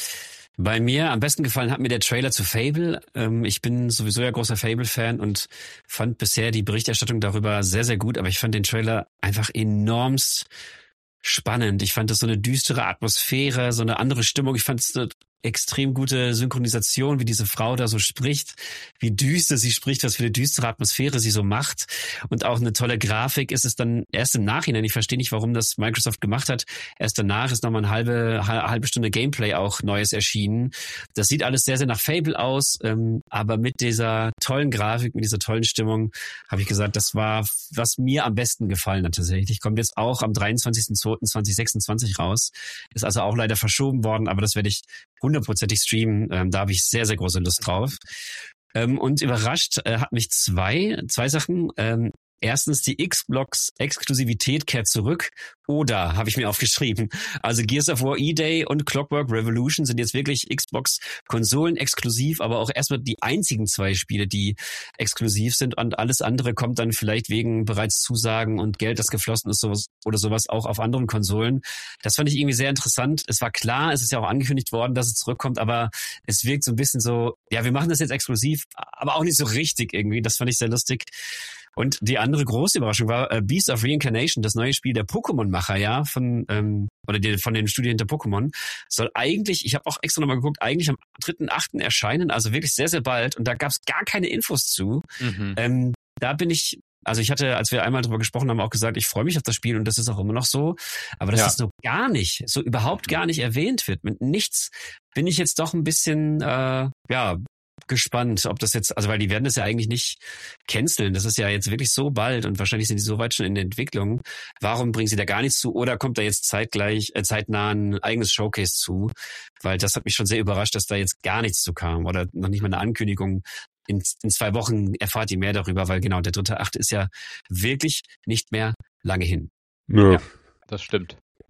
Bei mir am besten gefallen hat mir der Trailer zu Fable. Ähm, ich bin sowieso ja großer Fable-Fan und fand bisher die Berichterstattung darüber sehr, sehr gut. Aber ich fand den Trailer einfach enormst spannend. Ich fand das so eine düstere Atmosphäre, so eine andere Stimmung. Ich fand es eine extrem gute Synchronisation, wie diese Frau da so spricht, wie düster sie spricht, was für eine düstere Atmosphäre sie so macht und auch eine tolle Grafik ist es dann erst im Nachhinein. Ich verstehe nicht, warum das Microsoft gemacht hat. Erst danach ist nochmal eine halbe, halbe Stunde Gameplay auch Neues erschienen. Das sieht alles sehr, sehr nach Fable aus, ähm, aber mit dieser tollen Grafik, mit dieser tollen Stimmung habe ich gesagt, das war, was mir am besten gefallen hat tatsächlich. Kommt jetzt auch am dreiundzwanzigsten zweiten zweitausendsechsundzwanzig raus. Ist also auch leider verschoben worden, aber das werde ich hundertprozentig streamen. Ähm, da habe ich sehr, sehr große Lust drauf. Ähm, und überrascht äh, hat mich zwei, zwei Sachen. Ähm, erstens, die Xbox-Exklusivität kehrt zurück. Oder, habe ich mir aufgeschrieben. Also Gears of War E-Day und Clockwork Revolution sind jetzt wirklich Xbox-Konsolen exklusiv, aber auch erstmal die einzigen zwei Spiele, die exklusiv sind. Und alles andere kommt dann vielleicht wegen bereits Zusagen und Geld, das geflossen ist sowas, oder sowas auch auf anderen Konsolen. Das fand ich irgendwie sehr interessant. Es war klar, es ist ja auch angekündigt worden, dass es zurückkommt, aber es wirkt so ein bisschen so, ja, wir machen das jetzt exklusiv, aber auch nicht so richtig irgendwie. Das fand ich sehr lustig. Und die andere große Überraschung war äh, Beast of Reincarnation, das neue Spiel der Pokémon-Macher, ja, von ähm, oder die, von den Studien hinter Pokémon, soll eigentlich, ich habe auch extra nochmal geguckt, eigentlich am dritten achten erscheinen, also wirklich sehr, sehr bald. Und da gab es gar keine Infos zu. Mhm. Ähm, da bin ich, also ich hatte, als wir einmal drüber gesprochen haben, auch gesagt, ich freue mich auf das Spiel und das ist auch immer noch so. Aber dass Ja. das so gar nicht, so überhaupt gar nicht erwähnt wird, mit nichts, bin ich jetzt doch ein bisschen, äh, ja, gespannt, ob das jetzt, also weil die werden das ja eigentlich nicht canceln. Das ist ja jetzt wirklich so bald und wahrscheinlich sind die so weit schon in der Entwicklung. Warum bringen sie da gar nichts zu? Oder kommt da jetzt zeitgleich, äh, zeitnah ein eigenes Showcase zu? Weil das hat mich schon sehr überrascht, dass da jetzt gar nichts zu kam oder noch nicht mal eine Ankündigung. In, in zwei Wochen erfahrt ihr mehr darüber, weil genau der dritte Achte ist ja wirklich nicht mehr lange hin. Ja. Ja. Das stimmt.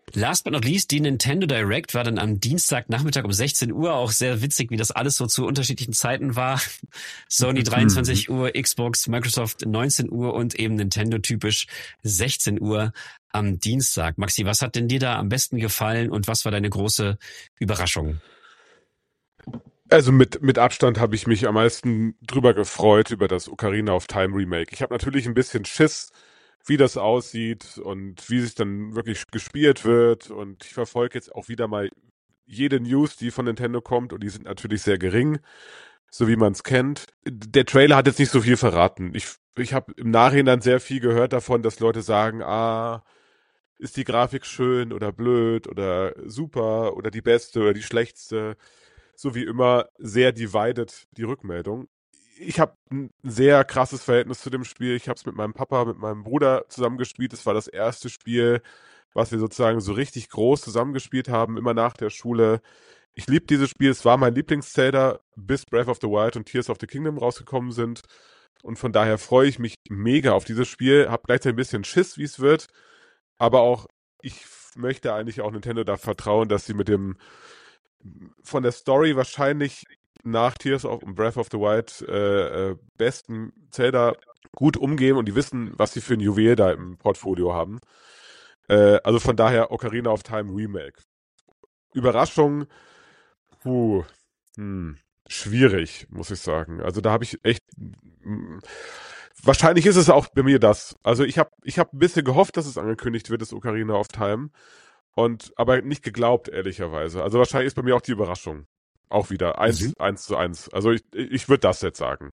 Last but not least, die Nintendo Direct war dann am Dienstagnachmittag um sechzehn Uhr. Auch sehr witzig, wie das alles so zu unterschiedlichen Zeiten war. Sony dreiundzwanzig Uhr, Xbox, Microsoft neunzehn Uhr und eben Nintendo typisch sechzehn Uhr am Dienstag. Maxi, was hat denn dir da am besten gefallen und was war deine große Überraschung? Also mit, mit Abstand habe ich mich am meisten drüber gefreut, über das Ocarina of Time Remake. Ich habe natürlich ein bisschen Schiss, wie das aussieht und wie sich dann wirklich gespielt wird. Und ich verfolge jetzt auch wieder mal jede News, die von Nintendo kommt. Und die sind natürlich sehr gering, so wie man es kennt. Der Trailer hat jetzt nicht so viel verraten. Ich, ich habe im Nachhinein sehr viel gehört davon, dass Leute sagen, ah, ist die Grafik schön oder blöd oder super oder die beste oder die schlechteste. So wie immer sehr divided, die Rückmeldung. Ich habe ein sehr krasses Verhältnis zu dem Spiel. Ich habe es mit meinem Papa, mit meinem Bruder zusammengespielt. Es war das erste Spiel, was wir sozusagen so richtig groß zusammengespielt haben, immer nach der Schule. Ich liebe dieses Spiel. Es war mein Lieblings-Zelda, bis Breath of the Wild und Tears of the Kingdom rausgekommen sind. Und von daher freue ich mich mega auf dieses Spiel. Habe gleichzeitig ein bisschen Schiss, wie es wird. Aber auch, ich möchte eigentlich auch Nintendo da vertrauen, dass sie mit dem von der Story wahrscheinlich nach Tears of und Breath of the Wild äh, äh, besten Zelda gut umgehen und die wissen, was sie für ein Juwel da im Portfolio haben. Äh, also von daher Ocarina of Time Remake. Überraschung, puh, hm, schwierig, muss ich sagen. Also da habe ich echt, mh, wahrscheinlich ist es auch bei mir das. Also ich habe ich hab ein bisschen gehofft, dass es angekündigt wird, das Ocarina of Time. Und aber nicht geglaubt, ehrlicherweise. Also wahrscheinlich ist bei mir auch die Überraschung. Auch wieder. Eins, mhm. eins zu eins. Also ich, ich würde das jetzt sagen.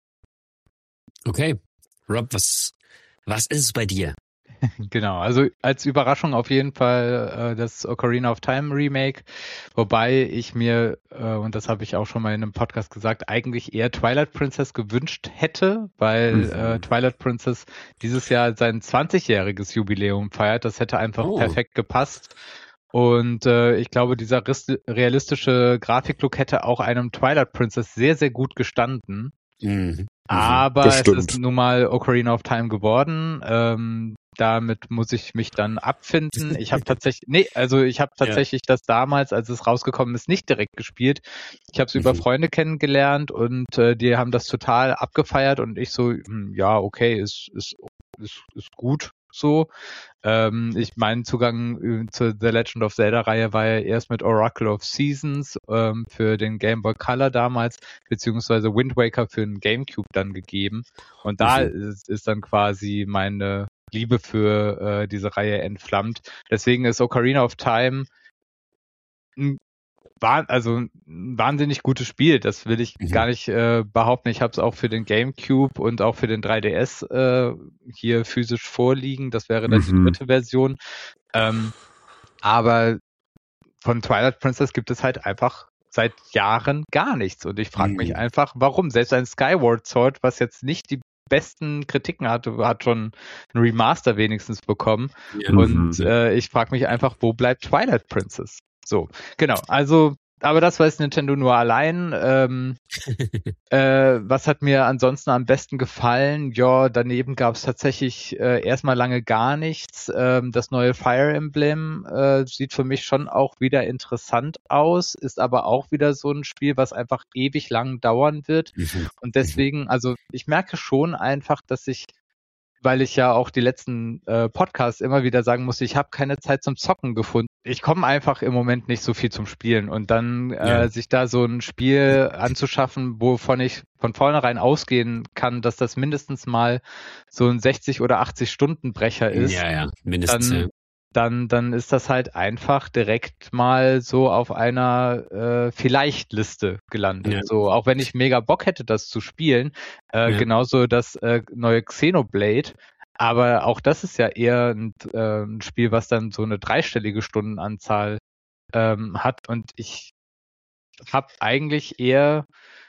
Okay. Rob, was, was ist es bei dir? Genau, also als Überraschung auf jeden Fall äh, das Ocarina of Time Remake, wobei ich mir, äh, und das habe ich auch schon mal in einem Podcast gesagt, eigentlich eher Twilight Princess gewünscht hätte, weil mhm. äh, Twilight Princess dieses Jahr sein zwanzigjähriges Jubiläum feiert. Das hätte einfach oh. perfekt gepasst. Und äh, ich glaube, dieser realistische Grafiklook hätte auch einem Twilight Princess sehr, sehr gut gestanden. Mhm. Aber Bestimmt. Es ist nun mal Ocarina of Time geworden. Ähm, damit muss ich mich dann abfinden. Ich habe tatsächlich, nee, also ich habe tatsächlich ja. das damals, als es rausgekommen ist, nicht direkt gespielt. Ich habe es mhm. über Freunde kennengelernt und äh, die haben das total abgefeiert und ich so, hm, ja, okay, ist, ist, ist, ist gut. So, ähm, ich mein Zugang zur The Legend of Zelda-Reihe war ja erst mit Oracle of Seasons ähm, für den Game Boy Color damals, beziehungsweise Wind Waker für den GameCube dann gegeben. Und da mhm. ist, ist dann quasi meine Liebe für äh, diese Reihe entflammt. Deswegen ist Ocarina of Time ein War, also ein wahnsinnig gutes Spiel, das will ich mhm. gar nicht äh, behaupten. Ich habe es auch für den GameCube und auch für den drei D S äh, hier physisch vorliegen. Das wäre dann mhm. die dritte Version. Ähm, aber von Twilight Princess gibt es halt einfach seit Jahren gar nichts. Und ich frage mhm. mich einfach, warum? Selbst ein Skyward Sword, was jetzt nicht die besten Kritiken hatte, hat schon ein Remaster wenigstens bekommen. Ja. Und äh, ich frage mich einfach, wo bleibt Twilight Princess? So, genau, also, aber das weiß Nintendo nur allein. Ähm, äh, was hat mir ansonsten am besten gefallen? Ja, daneben gab es tatsächlich äh, erstmal lange gar nichts. Ähm, das neue Fire Emblem äh, sieht für mich schon auch wieder interessant aus, ist aber auch wieder so ein Spiel, was einfach ewig lang dauern wird. Und deswegen, also ich merke schon einfach, dass ich, weil ich ja auch die letzten äh, Podcasts immer wieder sagen musste, ich habe keine Zeit zum Zocken gefunden. Ich komme einfach im Moment nicht so viel zum Spielen und dann äh, ja. sich da so ein Spiel anzuschaffen, wovon ich von vornherein ausgehen kann, dass das mindestens mal so ein sechzig oder achtzig Stunden Brecher ist. Ja, ja, mindestens. Dann, ja. dann, dann ist das halt einfach direkt mal so auf einer äh, Vielleicht-Liste gelandet. Ja. So, auch wenn ich mega Bock hätte, das zu spielen. Äh, ja. Genauso das äh, neue Xenoblade. Aber auch das ist ja eher ein, äh, ein Spiel, was dann so eine dreistellige Stundenanzahl ähm, hat. Und ich habe eigentlich eher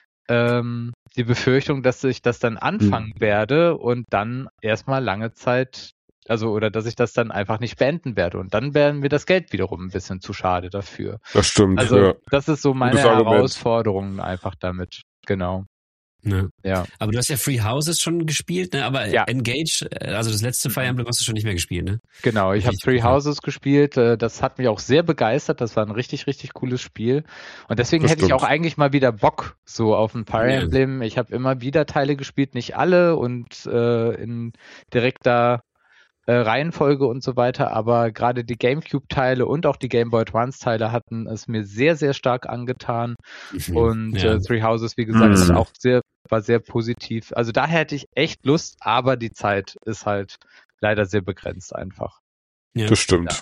ähm, die Befürchtung, dass ich das dann anfangen mhm. werde und dann erstmal lange Zeit, also oder dass ich das dann einfach nicht beenden werde. Und dann wäre mir das Geld wiederum ein bisschen zu schade dafür. Das stimmt. Also ja. das ist so meine Herausforderung einfach damit. Genau. Ne? Ja. Aber du hast ja Three Houses schon gespielt, ne? Aber ja. Engage, also das letzte Fire Emblem hast du schon nicht mehr gespielt, ne? Genau, ich habe Three Houses gespielt. Das hat mich auch sehr begeistert. Das war ein richtig, richtig cooles Spiel. Und deswegen das hätte stimmt. ich auch eigentlich mal wieder Bock so auf ein Fire Emblem. Ja. Ich habe immer wieder Teile gespielt, nicht alle und äh, in direkter äh, Reihenfolge und so weiter. Aber gerade die GameCube-Teile und auch die Game Boy Advance-Teile hatten es mir sehr, sehr stark angetan. Mhm. Und ja. äh, Three Houses, wie gesagt, mhm. ist auch sehr war sehr positiv. Also daher hätte ich echt Lust, aber die Zeit ist halt leider sehr begrenzt einfach. Ja. Das stimmt.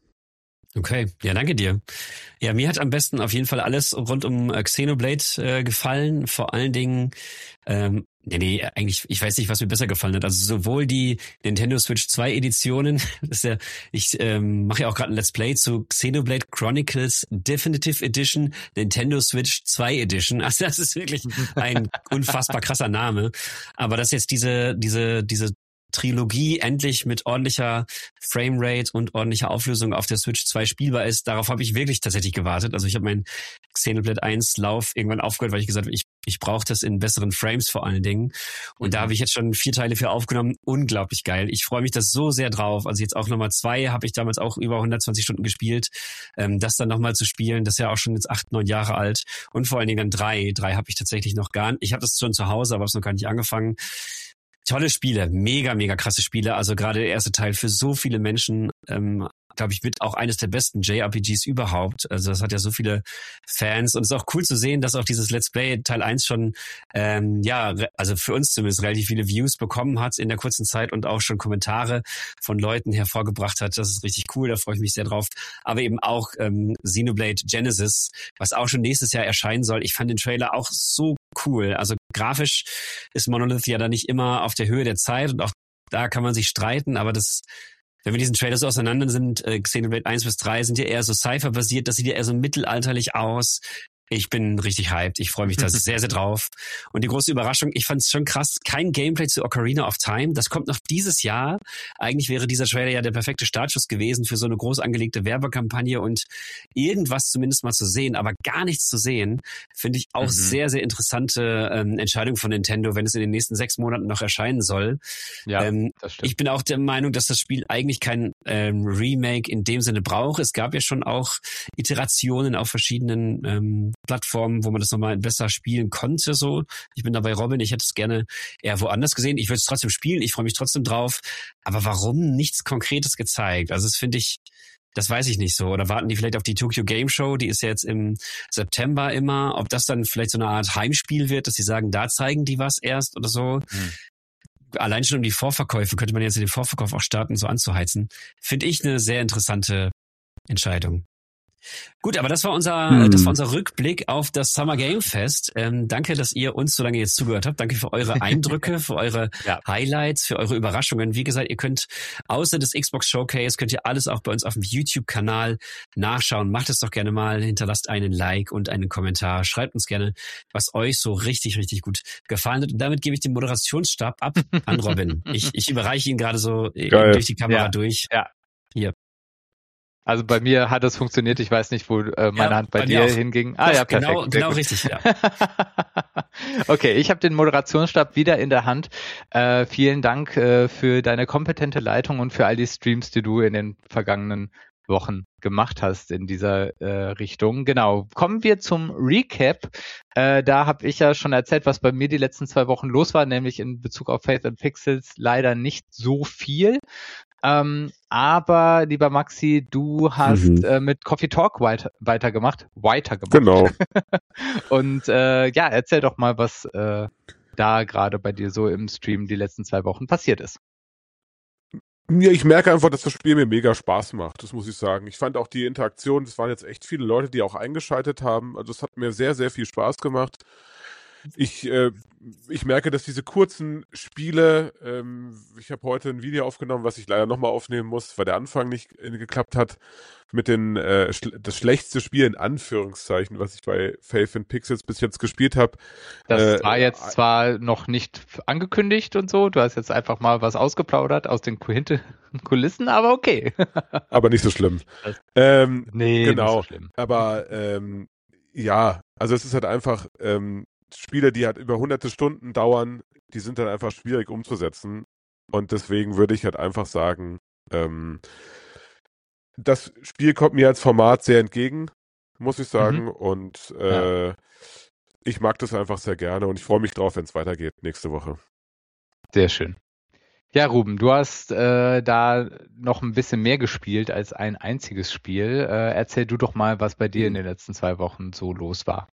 Ja. Okay, ja, danke dir. Ja, mir hat am besten auf jeden Fall alles rund um äh, Xenoblade äh, gefallen. Vor allen Dingen, ähm, nee, nee, eigentlich, ich weiß nicht, was mir besser gefallen hat. Also sowohl die Nintendo Switch zwei Editionen, das ist ja, ich ähm, mache ja auch gerade ein Let's Play zu Xenoblade Chronicles Definitive Edition, Nintendo Switch zwei Edition. Also das ist wirklich ein unfassbar krasser Name. Aber dass jetzt diese, diese, diese Trilogie endlich mit ordentlicher Framerate und ordentlicher Auflösung auf der Switch zwei spielbar ist, darauf habe ich wirklich tatsächlich gewartet. Also ich habe meinen Xenoblade eins Lauf irgendwann aufgehört, weil ich gesagt habe, ich, ich brauche das in besseren Frames vor allen Dingen. Und mhm. da habe ich jetzt schon vier Teile für aufgenommen. Unglaublich geil. Ich freue mich da so sehr drauf. Also jetzt auch nochmal zwei habe ich damals auch über hundertzwanzig Stunden gespielt. Ähm, das dann nochmal zu spielen, das ist ja auch schon jetzt acht, neun Jahre alt. Und vor allen Dingen dann drei. Drei habe ich tatsächlich noch gar nicht. Ich habe das schon zu Hause, aber habe es noch gar nicht angefangen. Tolle Spiele, mega, mega krasse Spiele. Also gerade der erste Teil für so viele Menschen, ähm, glaube ich, wird auch eines der besten J R P Gs überhaupt. Also das hat ja so viele Fans und es ist auch cool zu sehen, dass auch dieses Let's Play Teil eins schon, ähm, ja, also für uns zumindest relativ viele Views bekommen hat in der kurzen Zeit und auch schon Kommentare von Leuten hervorgebracht hat. Das ist richtig cool, da freue ich mich sehr drauf. Aber eben auch ähm, Xenoblade Genesis, was auch schon nächstes Jahr erscheinen soll. Ich fand den Trailer auch so cool. Also grafisch ist Monolith ja da nicht immer auf der Höhe der Zeit und auch da kann man sich streiten, aber das, wenn wir diesen Trailer so auseinander sind, äh, Xenoblade eins bis drei sind ja eher so Cypher-basiert, das sieht ja eher so mittelalterlich aus. Ich bin richtig hyped. Ich freue mich da sehr, sehr drauf. Und die große Überraschung, ich fand es schon krass, kein Gameplay zu Ocarina of Time. Das kommt noch dieses Jahr. Eigentlich wäre dieser Trailer ja der perfekte Startschuss gewesen für so eine groß angelegte Werbekampagne und irgendwas zumindest mal zu sehen, aber gar nichts zu sehen, finde ich auch mhm. sehr, sehr interessante ähm, Entscheidung von Nintendo, wenn es in den nächsten sechs Monaten noch erscheinen soll. Ja, ähm, das stimmt. Ich bin auch der Meinung, dass das Spiel eigentlich kein ähm, Remake in dem Sinne braucht. Es gab ja schon auch Iterationen auf verschiedenen ähm, Plattformen, wo man das nochmal besser spielen konnte. So, ich bin dabei Robin, ich hätte es gerne eher woanders gesehen. Ich würde es trotzdem spielen, ich freue mich trotzdem drauf. Aber warum nichts Konkretes gezeigt? Also das finde ich, das weiß ich nicht so. Oder warten die vielleicht auf die Tokyo Game Show, die ist ja jetzt im September immer. Ob das dann vielleicht so eine Art Heimspiel wird, dass sie sagen, da zeigen die was erst oder so. Hm. Allein schon um die Vorverkäufe könnte man jetzt den Vorverkauf auch starten, so anzuheizen. Finde ich eine sehr interessante Entscheidung. Gut, aber das war unser, hm. das war unser Rückblick auf das Summer Game Fest. Ähm, danke, dass ihr uns so lange jetzt zugehört habt. Danke für eure Eindrücke, für eure ja. Highlights, für eure Überraschungen. Wie gesagt, ihr könnt außer des Xbox Showcase könnt ihr alles auch bei uns auf dem YouTube-Kanal nachschauen. Macht es doch gerne mal, hinterlasst einen Like und einen Kommentar. Schreibt uns gerne, was euch so richtig, richtig gut gefallen hat. Und damit gebe ich den Moderationsstab ab an Robin. ich, ich überreiche ihn gerade so Geil. durch die Kamera ja. durch. Ja. Hier. Also bei mir hat es funktioniert. Ich weiß nicht, wo äh, meine ja, Hand bei, bei dir hinging. Ah Doch, ja, perfekt. Genau, genau richtig, ja. Okay, ich habe den Moderationsstab wieder in der Hand. Äh, vielen Dank äh, für deine kompetente Leitung und für all die Streams, die du in den vergangenen Wochen gemacht hast in dieser äh, Richtung. Genau. Kommen wir zum Recap. Äh, da habe ich ja schon erzählt, was bei mir die letzten zwei Wochen los war, nämlich in Bezug auf Faith and Pixels leider nicht so viel. Ähm, aber, lieber Maxi, du hast mhm. äh, mit Coffee Talk weiter, weitergemacht. Weitergemacht. Genau. Und äh, ja, erzähl doch mal, was äh, da gerade bei dir so im Stream die letzten zwei Wochen passiert ist. Ja, ich merke einfach, dass das Spiel mir mega Spaß macht, das muss ich sagen. Ich fand auch die Interaktion, es waren jetzt echt viele Leute, die auch eingeschaltet haben. Also es hat mir sehr, sehr viel Spaß gemacht. Ich, äh, ich merke, dass diese kurzen Spiele, ähm, ich habe heute ein Video aufgenommen, was ich leider nochmal aufnehmen muss, weil der Anfang nicht äh, geklappt hat, mit den äh, schl- das schlechteste Spiel in Anführungszeichen, was ich bei Faith and Pixels bis jetzt gespielt habe. Das äh, war jetzt äh, zwar noch nicht angekündigt und so, du hast jetzt einfach mal was ausgeplaudert aus den Kulissen, aber okay. Aber nicht so schlimm. Das, ähm, nee, genau. nicht so schlimm. Aber ähm, ja, also es ist halt einfach ähm, Spiele, die halt über hunderte Stunden dauern, die sind dann einfach schwierig umzusetzen. Und deswegen würde ich halt einfach sagen, ähm, das Spiel kommt mir als Format sehr entgegen, muss ich sagen. Mhm. Und äh, ja. ich mag das einfach sehr gerne und ich freue mich drauf, wenn es weitergeht nächste Woche. Sehr schön. Ja, Ruben, du hast äh, da noch ein bisschen mehr gespielt als ein einziges Spiel. Äh, erzähl du doch mal, was bei dir mhm. in den letzten zwei Wochen so los war.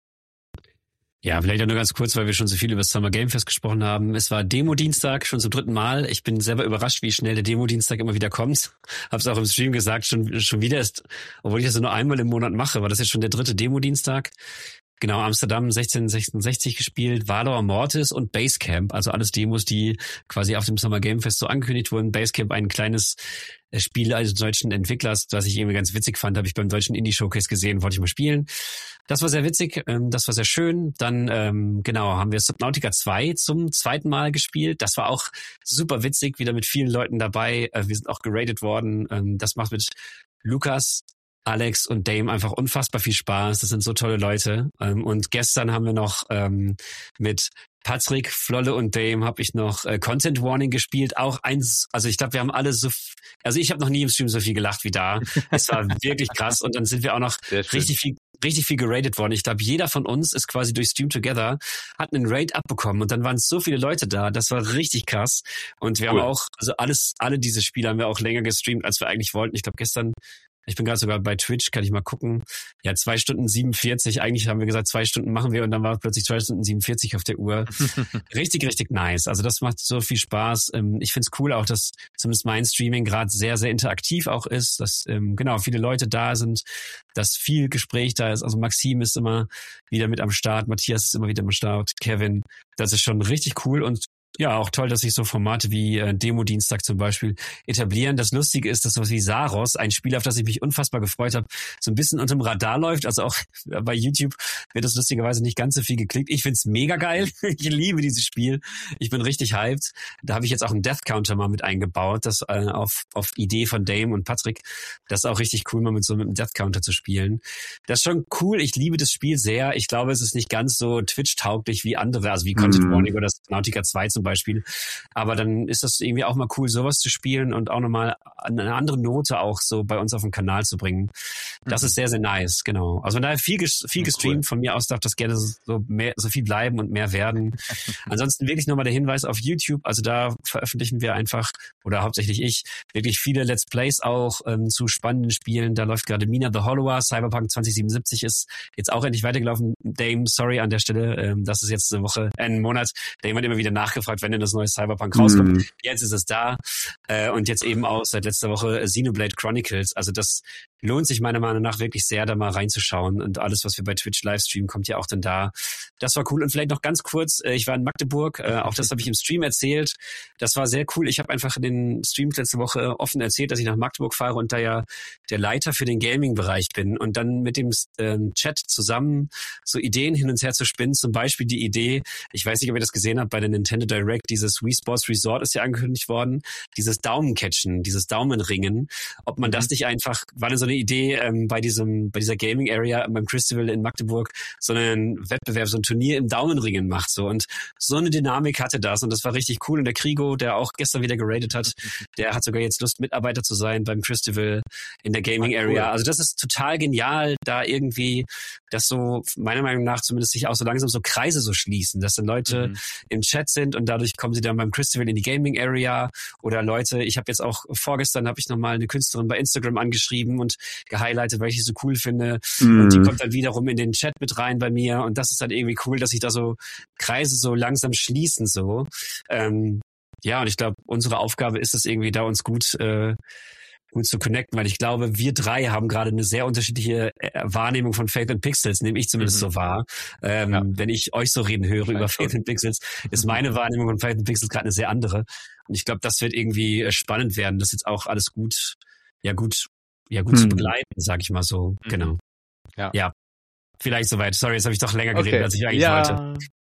Ja, vielleicht auch nur ganz kurz, weil wir schon so viel über das Summer Game Fest gesprochen haben. Es war Demo-Dienstag, schon zum dritten Mal. Ich bin selber überrascht, wie schnell der Demo-Dienstag immer wieder kommt. Hab's auch im Stream gesagt, schon schon wieder ist, obwohl ich das nur einmal im Monat mache, war das jetzt schon der dritte Demo-Dienstag. Genau, Amsterdam sechzehn sechsundsechzig gespielt, Valor Mortis und Basecamp, also alles Demos, die quasi auf dem Summer Game Fest so angekündigt wurden. Basecamp, ein kleines Spiel eines deutschen Entwicklers, was ich irgendwie ganz witzig fand, habe ich beim deutschen Indie-Showcase gesehen, wollte ich mal spielen. Das war sehr witzig, das war sehr schön. Dann, ähm, genau, haben wir Subnautica zwei zum zweiten Mal gespielt. Das war auch super witzig, wieder mit vielen Leuten dabei. Wir sind auch geratet worden. Das macht mit Lukas, Alex und Dame einfach unfassbar viel Spaß. Das sind so tolle Leute. Und gestern haben wir noch ähm, mit Patrick, Flolle und Dame habe ich noch äh, Content Warning gespielt. Auch eins, also ich glaube, wir haben alle so, f- also ich habe noch nie im Stream so viel gelacht wie da. Es war wirklich krass. Und dann sind wir auch noch richtig viel richtig viel geradet worden. Ich glaube, jeder von uns ist quasi durch Stream Together, hat einen Raid abbekommen und dann waren so viele Leute da. Das war richtig krass. Und wir cool. haben auch, also alles, alle diese Spiele haben wir auch länger gestreamt, als wir eigentlich wollten. Ich glaube, gestern Ich bin gerade sogar bei Twitch, kann ich mal gucken. Ja, zwei Stunden siebenundvierzig. Eigentlich haben wir gesagt, zwei Stunden machen wir und dann war plötzlich zwei Stunden siebenundvierzig auf der Uhr. Richtig, richtig nice. Also das macht so viel Spaß. Ich finde es cool auch, dass zumindest mein Streaming gerade sehr, sehr interaktiv auch ist, dass genau viele Leute da sind, dass viel Gespräch da ist. Also Maxim ist immer wieder mit am Start, Matthias ist immer wieder am Start, Kevin. Das ist schon richtig cool und ja, auch toll, dass sich so Formate wie äh, Demo-Dienstag zum Beispiel etablieren. Das Lustige ist, dass sowas wie Saros, ein Spiel, auf das ich mich unfassbar gefreut habe, so ein bisschen unterm Radar läuft. Also auch bei YouTube wird das lustigerweise nicht ganz so viel geklickt. Ich find's mega geil. Ich liebe dieses Spiel. Ich bin richtig hyped. Da habe ich jetzt auch einen Death Counter mal mit eingebaut, das äh, auf auf Idee von Dame und Patrick. Das ist auch richtig cool, mal mit so einem Death Counter zu spielen. Das ist schon cool. Ich liebe das Spiel sehr. Ich glaube, es ist nicht ganz so Twitch-tauglich wie andere, also wie Content Warning oder Subnautica zwei zum Beispiel. Aber dann ist das irgendwie auch mal cool, sowas zu spielen und auch nochmal eine andere Note auch so bei uns auf dem Kanal zu bringen. Das mhm. ist sehr, sehr nice, genau. Also von daher viel, viel gestreamt. Cool. Von mir aus darf das gerne so mehr, so viel bleiben und mehr werden. Ansonsten wirklich nochmal der Hinweis auf YouTube. Also da veröffentlichen wir einfach, oder hauptsächlich ich, wirklich viele Let's Plays auch ähm, zu spannenden Spielen. Da läuft gerade Mina the Hollower, Cyberpunk zwanzig siebenundsiebzig ist jetzt auch endlich weitergelaufen. Dame, sorry an der Stelle, ähm, das ist jetzt eine Woche, äh, einen Monat. Dame hat immer wieder nachgefragt, wenn denn das neue Cyberpunk rauskommt. Mm. Jetzt ist es da. Äh, und jetzt eben auch seit letzter Woche Xenoblade Chronicles. Also das lohnt sich meiner Meinung nach wirklich sehr, da mal reinzuschauen. Und alles, was wir bei Twitch livestreamen, kommt ja auch dann da. Das war cool. Und vielleicht noch ganz kurz, äh, ich war in Magdeburg. Äh, auch das habe ich im Stream erzählt. Das war sehr cool. Ich habe einfach in den Streams letzte Woche offen erzählt, dass ich nach Magdeburg fahre und da ja der Leiter für den Gaming-Bereich bin. Und dann mit dem äh, Chat zusammen so Ideen hin und her zu spinnen. Zum Beispiel die Idee, ich weiß nicht, ob ihr das gesehen habt, bei der Nintendo Direct, dieses Wii Sports Resort ist ja angekündigt worden. Dieses Daumencatchen, dieses Daumenringen. Ob man mhm. das nicht einfach, war dann so eine Idee ähm, bei diesem, bei dieser Gaming Area beim Festival in Magdeburg, so einen Wettbewerb, so ein Turnier im Daumenringen macht so. Und so eine Dynamik hatte das und das war richtig cool. Und der Krigo, der auch gestern wieder geratet hat, der hat sogar jetzt Lust, Mitarbeiter zu sein beim Festival in der Gaming Area. Also das ist total genial, da irgendwie, dass so, meiner Meinung nach zumindest sich auch so langsam so Kreise so schließen, dass dann Leute mhm. im Chat sind und dadurch kommen sie dann beim Festival in die Gaming Area oder Leute, ich habe jetzt auch vorgestern habe ich nochmal eine Künstlerin bei Instagram angeschrieben und gehighlightet, weil ich sie so cool finde mm. und die kommt dann wiederum in den Chat mit rein bei mir und das ist dann irgendwie cool, dass sich da so Kreise so langsam schließen so. Ähm, ja, und ich glaube, unsere Aufgabe ist es irgendwie, da uns gut äh, gut zu connecten, weil ich glaube, wir drei haben gerade eine sehr unterschiedliche Wahrnehmung von Faith and Pixels, nehme ich zumindest mhm. so wahr. Ähm, ja. Wenn ich euch so reden höre über Faith and Pixels, ist meine Wahrnehmung von Faith and Pixels gerade eine sehr andere. Und ich glaube, das wird irgendwie spannend werden, das jetzt auch alles gut, ja gut, ja gut mhm. zu begleiten, sage ich mal so. Mhm. Genau. Ja. ja. Vielleicht soweit. Sorry, jetzt habe ich doch länger geredet, okay. als ich eigentlich ja. wollte.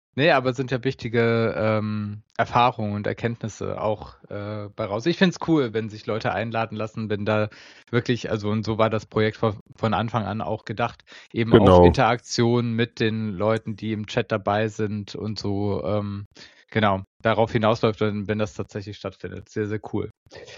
Nee, aber es sind ja wichtige ähm, Erfahrungen und Erkenntnisse auch äh, bei raus. Ich finde es cool, wenn sich Leute einladen lassen, wenn da wirklich, also und so war das Projekt von, von Anfang an auch gedacht, eben auf Genau. Interaktion mit den Leuten, die im Chat dabei sind und so, ähm, genau, darauf hinausläuft, wenn, wenn das tatsächlich stattfindet. Sehr, sehr cool.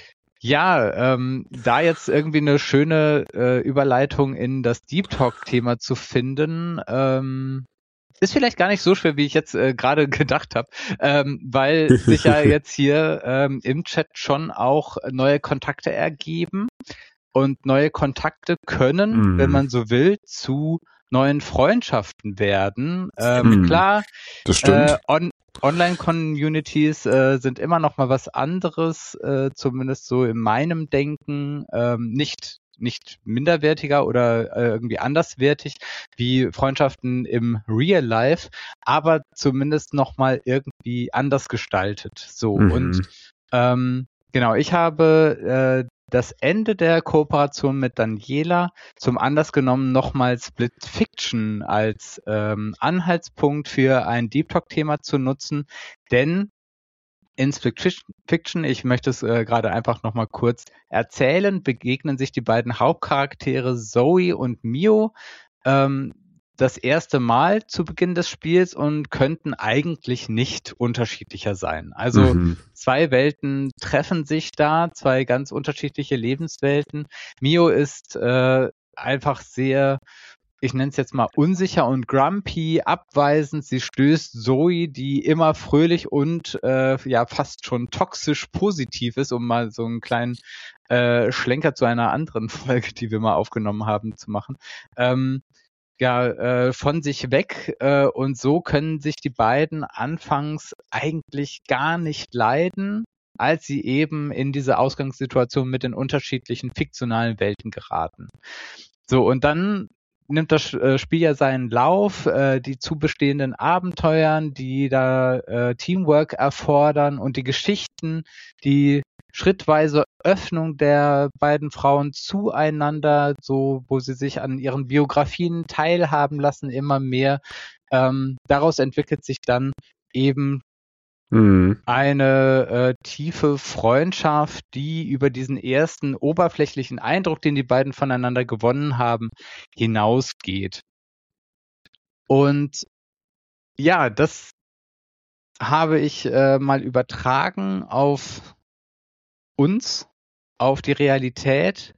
Ja, ähm, da jetzt irgendwie eine schöne äh, Überleitung in das Deep Talk-Thema zu finden, ähm, ist vielleicht gar nicht so schwer, wie ich jetzt äh, gerade gedacht habe, ähm, weil sich ja jetzt hier ähm, im Chat schon auch neue Kontakte ergeben und neue Kontakte können, Mm. wenn man so will, zu neuen Freundschaften werden. Ähm, Mm. Klar, Das stimmt. äh, on Online-Communities äh, sind immer noch mal was anderes, äh, zumindest so in meinem Denken, ähm, nicht nicht minderwertiger oder äh, irgendwie anderswertig wie Freundschaften im Real Life, aber zumindest noch mal irgendwie anders gestaltet. So Mhm. und ähm, genau, ich habe äh, das Ende der Kooperation mit Daniela zum Anlass genommen, nochmal Split Fiction als ähm, Anhaltspunkt für ein Deep Talk-Thema zu nutzen, denn in Split Fiction, ich möchte es äh, gerade einfach nochmal kurz erzählen, begegnen sich die beiden Hauptcharaktere Zoe und Mio ähm, das erste Mal zu Beginn des Spiels und könnten eigentlich nicht unterschiedlicher sein. Also Mhm. zwei Welten treffen sich da, zwei ganz unterschiedliche Lebenswelten. Mio ist äh, einfach sehr, ich nenne es jetzt mal unsicher und grumpy, abweisend. Sie stößt Zoe, die immer fröhlich und äh, ja fast schon toxisch positiv ist, um mal so einen kleinen äh, Schlenker zu einer anderen Folge, die wir mal aufgenommen haben, zu machen. Ähm, ja, äh, von sich weg äh, und so können sich die beiden anfangs eigentlich gar nicht leiden, als sie eben in diese Ausgangssituation mit den unterschiedlichen fiktionalen Welten geraten. So, und dann nimmt das äh, Spiel ja seinen Lauf, äh, die zu bestehenden Abenteuern, die da äh, Teamwork erfordern und die Geschichten, die schrittweise Öffnung der beiden Frauen zueinander, so wo sie sich an ihren Biografien teilhaben lassen, immer mehr. Ähm, daraus entwickelt sich dann eben Mhm. eine äh, tiefe Freundschaft, die über diesen ersten oberflächlichen Eindruck, den die beiden voneinander gewonnen haben, hinausgeht. Und ja, das habe ich äh, mal übertragen auf uns, auf die Realität.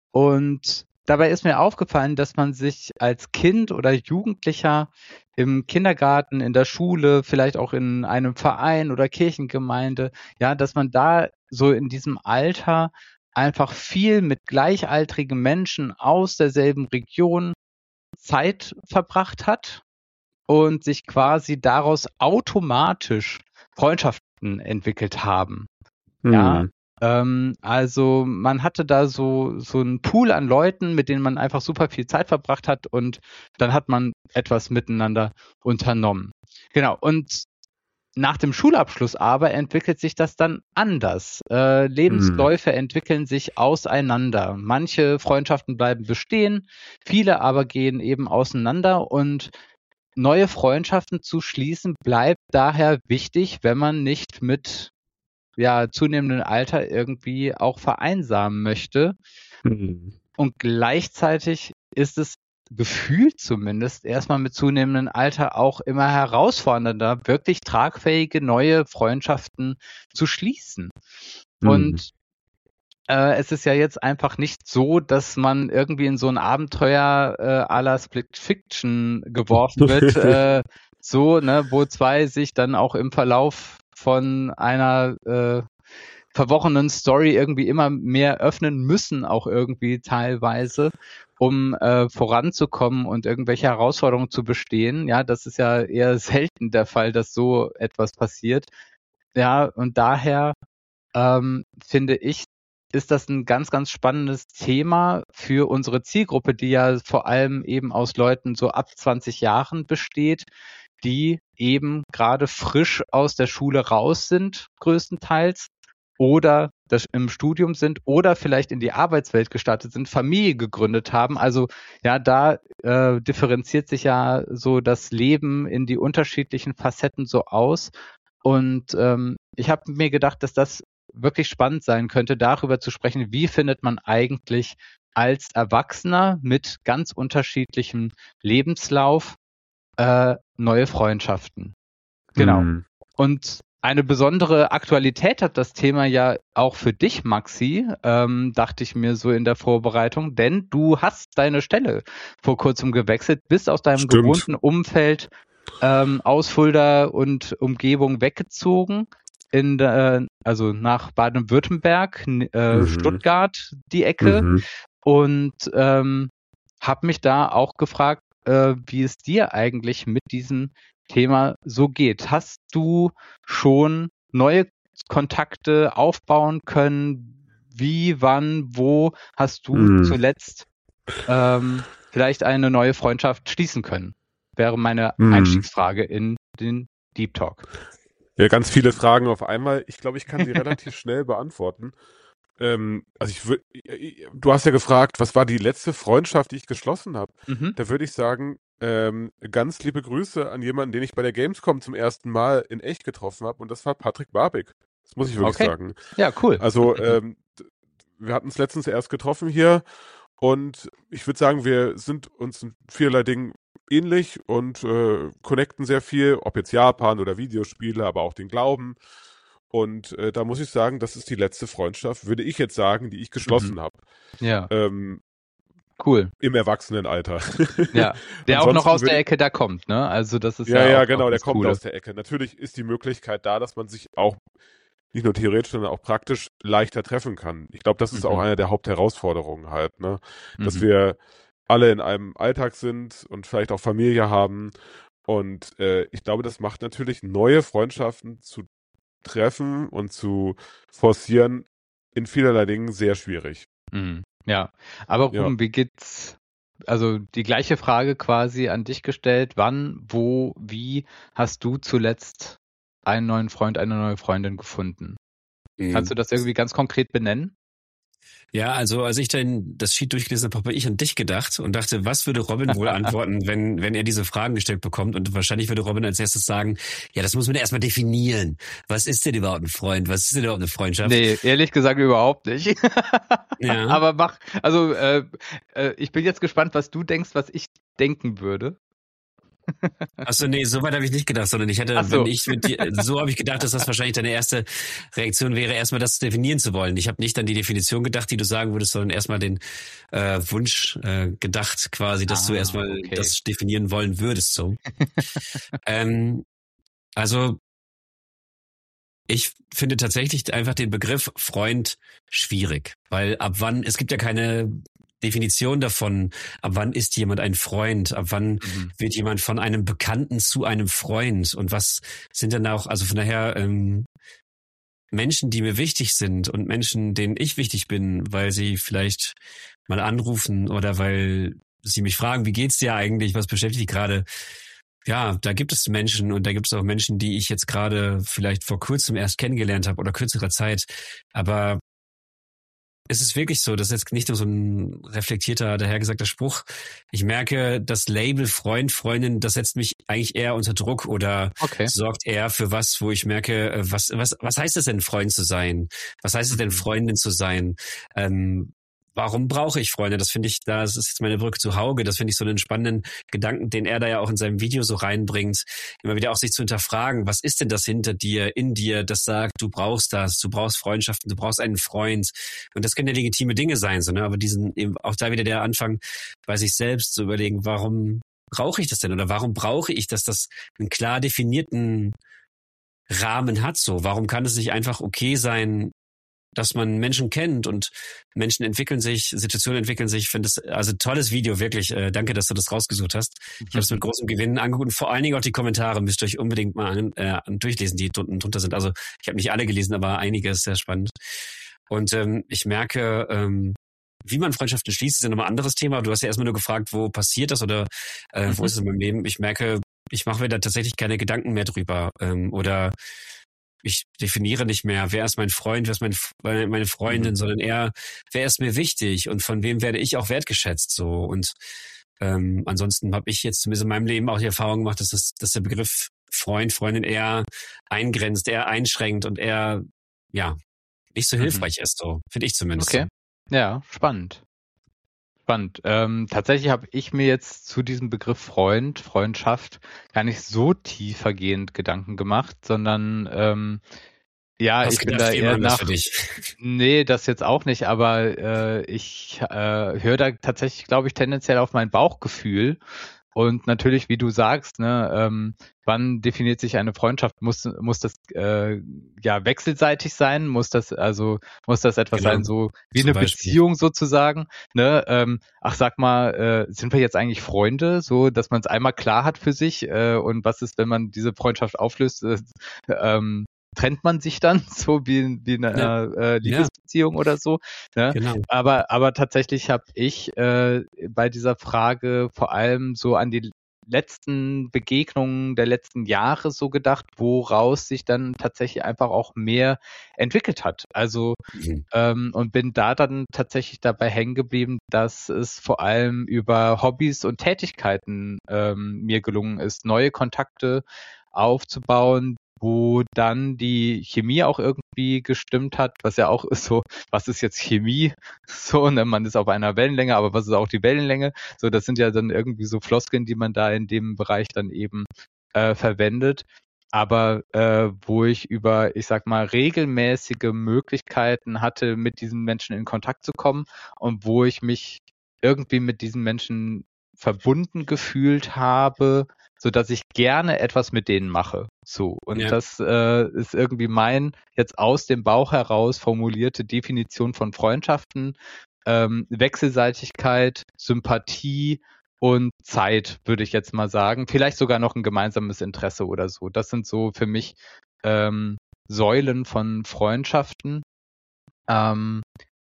Und dabei ist mir aufgefallen, dass man sich als Kind oder Jugendlicher im Kindergarten, in der Schule, vielleicht auch in einem Verein oder Kirchengemeinde, ja, dass man da so in diesem Alter einfach viel mit gleichaltrigen Menschen aus derselben Region Zeit verbracht hat und sich quasi daraus automatisch Freundschaften entwickelt haben. Ja, Mhm. ähm, also man hatte da so so einen Pool an Leuten, mit denen man einfach super viel Zeit verbracht hat und dann hat man etwas miteinander unternommen. Genau, und nach dem Schulabschluss aber entwickelt sich das dann anders. Äh, Lebensläufe entwickeln sich auseinander. Manche Freundschaften bleiben bestehen, viele aber gehen eben auseinander und neue Freundschaften zu schließen bleibt daher wichtig, wenn man nicht mit ja, zunehmendem Alter irgendwie auch vereinsamen möchte. Mhm. Und gleichzeitig ist es gefühlt zumindest erstmal mit zunehmendem Alter auch immer herausfordernder, wirklich tragfähige neue Freundschaften zu schließen. Mhm. Und äh, es ist ja jetzt einfach nicht so, dass man irgendwie in so ein Abenteuer äh, à la Split Fiction geworfen wird, äh, so, ne, wo zwei sich dann auch im Verlauf von einer äh, verworrenen Story irgendwie immer mehr öffnen müssen, auch irgendwie teilweise, um äh, voranzukommen und irgendwelche Herausforderungen zu bestehen. Ja, das ist ja eher selten der Fall, dass so etwas passiert. Ja, und daher ähm, finde ich, ist das ein ganz, ganz spannendes Thema für unsere Zielgruppe, die ja vor allem eben aus Leuten so ab zwanzig Jahren besteht, die eben gerade frisch aus der Schule raus sind, größtenteils, oder das im Studium sind oder vielleicht in die Arbeitswelt gestartet sind, Familie gegründet haben. Also ja, da äh, differenziert sich ja so das Leben in die unterschiedlichen Facetten so aus. Und ähm, ich habe mir gedacht, dass das wirklich spannend sein könnte, darüber zu sprechen, wie findet man eigentlich als Erwachsener mit ganz unterschiedlichem Lebenslauf äh, neue Freundschaften. Genau. Mhm. Und eine besondere Aktualität hat das Thema ja auch für dich, Maxi, ähm, dachte ich mir so in der Vorbereitung, denn du hast deine Stelle vor kurzem gewechselt, bist aus deinem Stimmt. gewohnten Umfeld ähm, aus Fulda und Umgebung weggezogen, in der, also nach Baden-Württemberg, äh, Mhm. Stuttgart, die Ecke, Mhm. und ähm, habe mich da auch gefragt, äh, wie es dir eigentlich mit diesem Thema so geht. Hast du schon neue Kontakte aufbauen können? Wie, wann, wo hast du Mhm. zuletzt ähm, vielleicht eine neue Freundschaft schließen können? Wäre meine Mhm. Einstiegsfrage in den Deep Talk. Ja, ganz viele Fragen auf einmal. Ich glaube, ich kann sie relativ schnell beantworten. Ähm, also ich würde, du hast ja gefragt, was war die letzte Freundschaft, die ich geschlossen habe? Mhm. Da würde ich sagen, ähm, ganz liebe Grüße an jemanden, den ich bei der Gamescom zum ersten Mal in echt getroffen habe, und das war Patrick Barbig. Das muss ich wirklich Okay. sagen. Ja, cool. Also ähm, d- wir hatten uns letztens erst getroffen hier, und ich würde sagen, wir sind uns in vielerlei Dingen ähnlich und äh, connecten sehr viel, ob jetzt Japan oder Videospiele, aber auch den Glauben. Und äh, da muss ich sagen, das ist die letzte Freundschaft, würde ich jetzt sagen, die ich geschlossen habe. Ja, Ähm, cool. im Erwachsenenalter. Ja, der auch noch Ansonsten aus würde der ich- Ecke da kommt, ne? Also das ist Ja, ja, ja, auch genau, noch der das kommt Coole. aus der Ecke. Natürlich ist die Möglichkeit da, dass man sich auch nicht nur theoretisch, sondern auch praktisch leichter treffen kann. Ich glaube, das ist Mhm. auch eine der Hauptherausforderungen halt, ne? Dass Mhm. wir alle in einem Alltag sind und vielleicht auch Familie haben. Und äh, ich glaube, das macht natürlich neue Freundschaften zu treffen und zu forcieren in vielerlei Dingen sehr schwierig. Mhm. Ja, aber Ja. Ruben, wie geht's? Also die gleiche Frage quasi an dich gestellt. Wann, wo, wie hast du zuletzt einen neuen Freund, eine neue Freundin gefunden? Kannst du das irgendwie ganz konkret benennen? Ja, also als ich dann das Sheet durchgelesen habe, habe ich an dich gedacht und dachte, was würde Robin wohl antworten, wenn wenn er diese Fragen gestellt bekommt? Und wahrscheinlich würde Robin als erstes sagen, ja, das muss man erstmal definieren. Was ist denn überhaupt ein Freund? Was ist denn überhaupt eine Freundschaft? Nee, ehrlich gesagt überhaupt nicht. Ja. Aber mach, also äh, äh, ich bin jetzt gespannt, was du denkst, was ich denken würde. Achso, nee, so weit habe ich nicht gedacht, sondern ich hätte, Ach so. wenn ich mit dir, so habe ich gedacht, dass das wahrscheinlich deine erste Reaktion wäre, erstmal das definieren zu wollen. Ich habe nicht an die Definition gedacht, die du sagen würdest, sondern erstmal den äh, Wunsch äh, gedacht, quasi, dass Ah, du erstmal okay. das definieren wollen würdest. So. ähm, also ich finde tatsächlich einfach den Begriff Freund schwierig, weil ab wann, es gibt ja keine Definition davon, ab wann ist jemand ein Freund, ab wann Mhm. wird jemand von einem Bekannten zu einem Freund und was sind denn auch, also von daher ähm, Menschen, die mir wichtig sind und Menschen, denen ich wichtig bin, weil sie vielleicht mal anrufen oder weil sie mich fragen, wie geht's dir eigentlich, was beschäftigt dich gerade? Ja, da gibt es Menschen und da gibt es auch Menschen, die ich jetzt gerade vielleicht vor kurzem erst kennengelernt habe oder kürzerer Zeit, aber es ist wirklich so, das ist jetzt nicht nur so ein reflektierter, dahergesagter Spruch. Ich merke, das Label Freund, Freundin, das setzt mich eigentlich eher unter Druck oder Okay. sorgt eher für was, wo ich merke, äh, was, was, was heißt es denn, Freund zu sein? Was heißt es denn, Mhm. Freundin zu sein? Ähm, warum brauche ich Freunde? Das finde ich, das ist jetzt meine Brücke zu Hauge, das finde ich so einen spannenden Gedanken, den er da ja auch in seinem Video so reinbringt, immer wieder auch sich zu hinterfragen, was ist denn das hinter dir, in dir, das sagt, du brauchst das, du brauchst Freundschaften, du brauchst einen Freund. Und das können ja legitime Dinge sein, so, ne? Aber diesen, eben auch da wieder der Anfang, bei sich selbst zu überlegen, warum brauche ich das denn? Oder warum brauche ich, dass das einen klar definierten Rahmen hat, so? Warum kann es nicht einfach okay sein, dass man Menschen kennt und Menschen entwickeln sich, Situationen entwickeln sich. Ich finde es, also tolles Video, wirklich. Äh, danke, dass du das rausgesucht hast. Ich habe es mit großem Gewinn angeguckt und vor allen Dingen auch die Kommentare müsst ihr euch unbedingt mal an, äh, durchlesen, die drunten drunter sind. Also ich habe nicht alle gelesen, aber einige ist sehr spannend. Und ähm, ich merke, ähm, wie man Freundschaften schließt, ist ja nochmal ein anderes Thema. Du hast ja erstmal nur gefragt, wo passiert das oder äh, wo Mhm. ist es in meinem Leben? Ich merke, ich mache mir da tatsächlich keine Gedanken mehr drüber. Ähm, oder ich definiere nicht mehr, wer ist mein Freund, wer ist mein, meine Freundin, mhm. sondern eher, wer ist mir wichtig und von wem werde ich auch wertgeschätzt, so. Und ähm, ansonsten habe ich jetzt zumindest in meinem Leben auch die Erfahrung gemacht, dass, das, dass der Begriff Freund, Freundin eher eingrenzt, eher einschränkt und eher, ja, nicht so hilfreich mhm. ist, so. Finde ich zumindest. Okay. So. Ja, spannend. Spannend. Ähm, tatsächlich habe ich mir jetzt zu diesem Begriff Freund, Freundschaft gar nicht so tiefergehend Gedanken gemacht, sondern ähm, ja, Hast ich gedacht, bin da eher nach. Das für dich. Nee, das jetzt auch nicht, aber äh, ich äh, höre da tatsächlich, glaube ich, tendenziell auf mein Bauchgefühl. Und natürlich, wie du sagst, ne, ähm, wann definiert sich eine Freundschaft? Muss muss das äh, ja wechselseitig sein? Muss das also muss das etwas genau. sein, so wie Zum eine Beispiel. Beziehung sozusagen? Ne? Ähm, ach, sag mal, äh, sind wir jetzt eigentlich Freunde? So, dass man es einmal klar hat für sich. Äh, und was ist, wenn man diese Freundschaft auflöst? Äh, ähm, trennt man sich dann so wie, wie in einer ja. äh, Liebesbeziehung ja. oder so. Ne? Genau. Aber, aber tatsächlich habe ich äh, bei dieser Frage vor allem so an die letzten Begegnungen der letzten Jahre so gedacht, woraus sich dann tatsächlich einfach auch mehr entwickelt hat. Also mhm. ähm, und bin da dann tatsächlich dabei hängen geblieben, dass es vor allem über Hobbys und Tätigkeiten ähm, mir gelungen ist, neue Kontakte aufzubauen, wo dann die Chemie auch irgendwie gestimmt hat, was ja auch ist so, was ist jetzt Chemie? So, ne, man ist auf einer Wellenlänge, aber was ist auch die Wellenlänge? So, das sind ja dann irgendwie so Floskeln, die man da in dem Bereich dann eben äh, verwendet. Aber äh, wo ich über, ich sag mal, regelmäßige Möglichkeiten hatte, mit diesen Menschen in Kontakt zu kommen und wo ich mich irgendwie mit diesen Menschen verbunden gefühlt habe, so dass ich gerne etwas mit denen mache. So. Und ja. das äh, ist irgendwie mein jetzt aus dem Bauch heraus formulierte Definition von Freundschaften, ähm, Wechselseitigkeit, Sympathie und Zeit, würde ich jetzt mal sagen. Vielleicht sogar noch ein gemeinsames Interesse oder so. Das sind so für mich ähm, Säulen von Freundschaften. Ähm,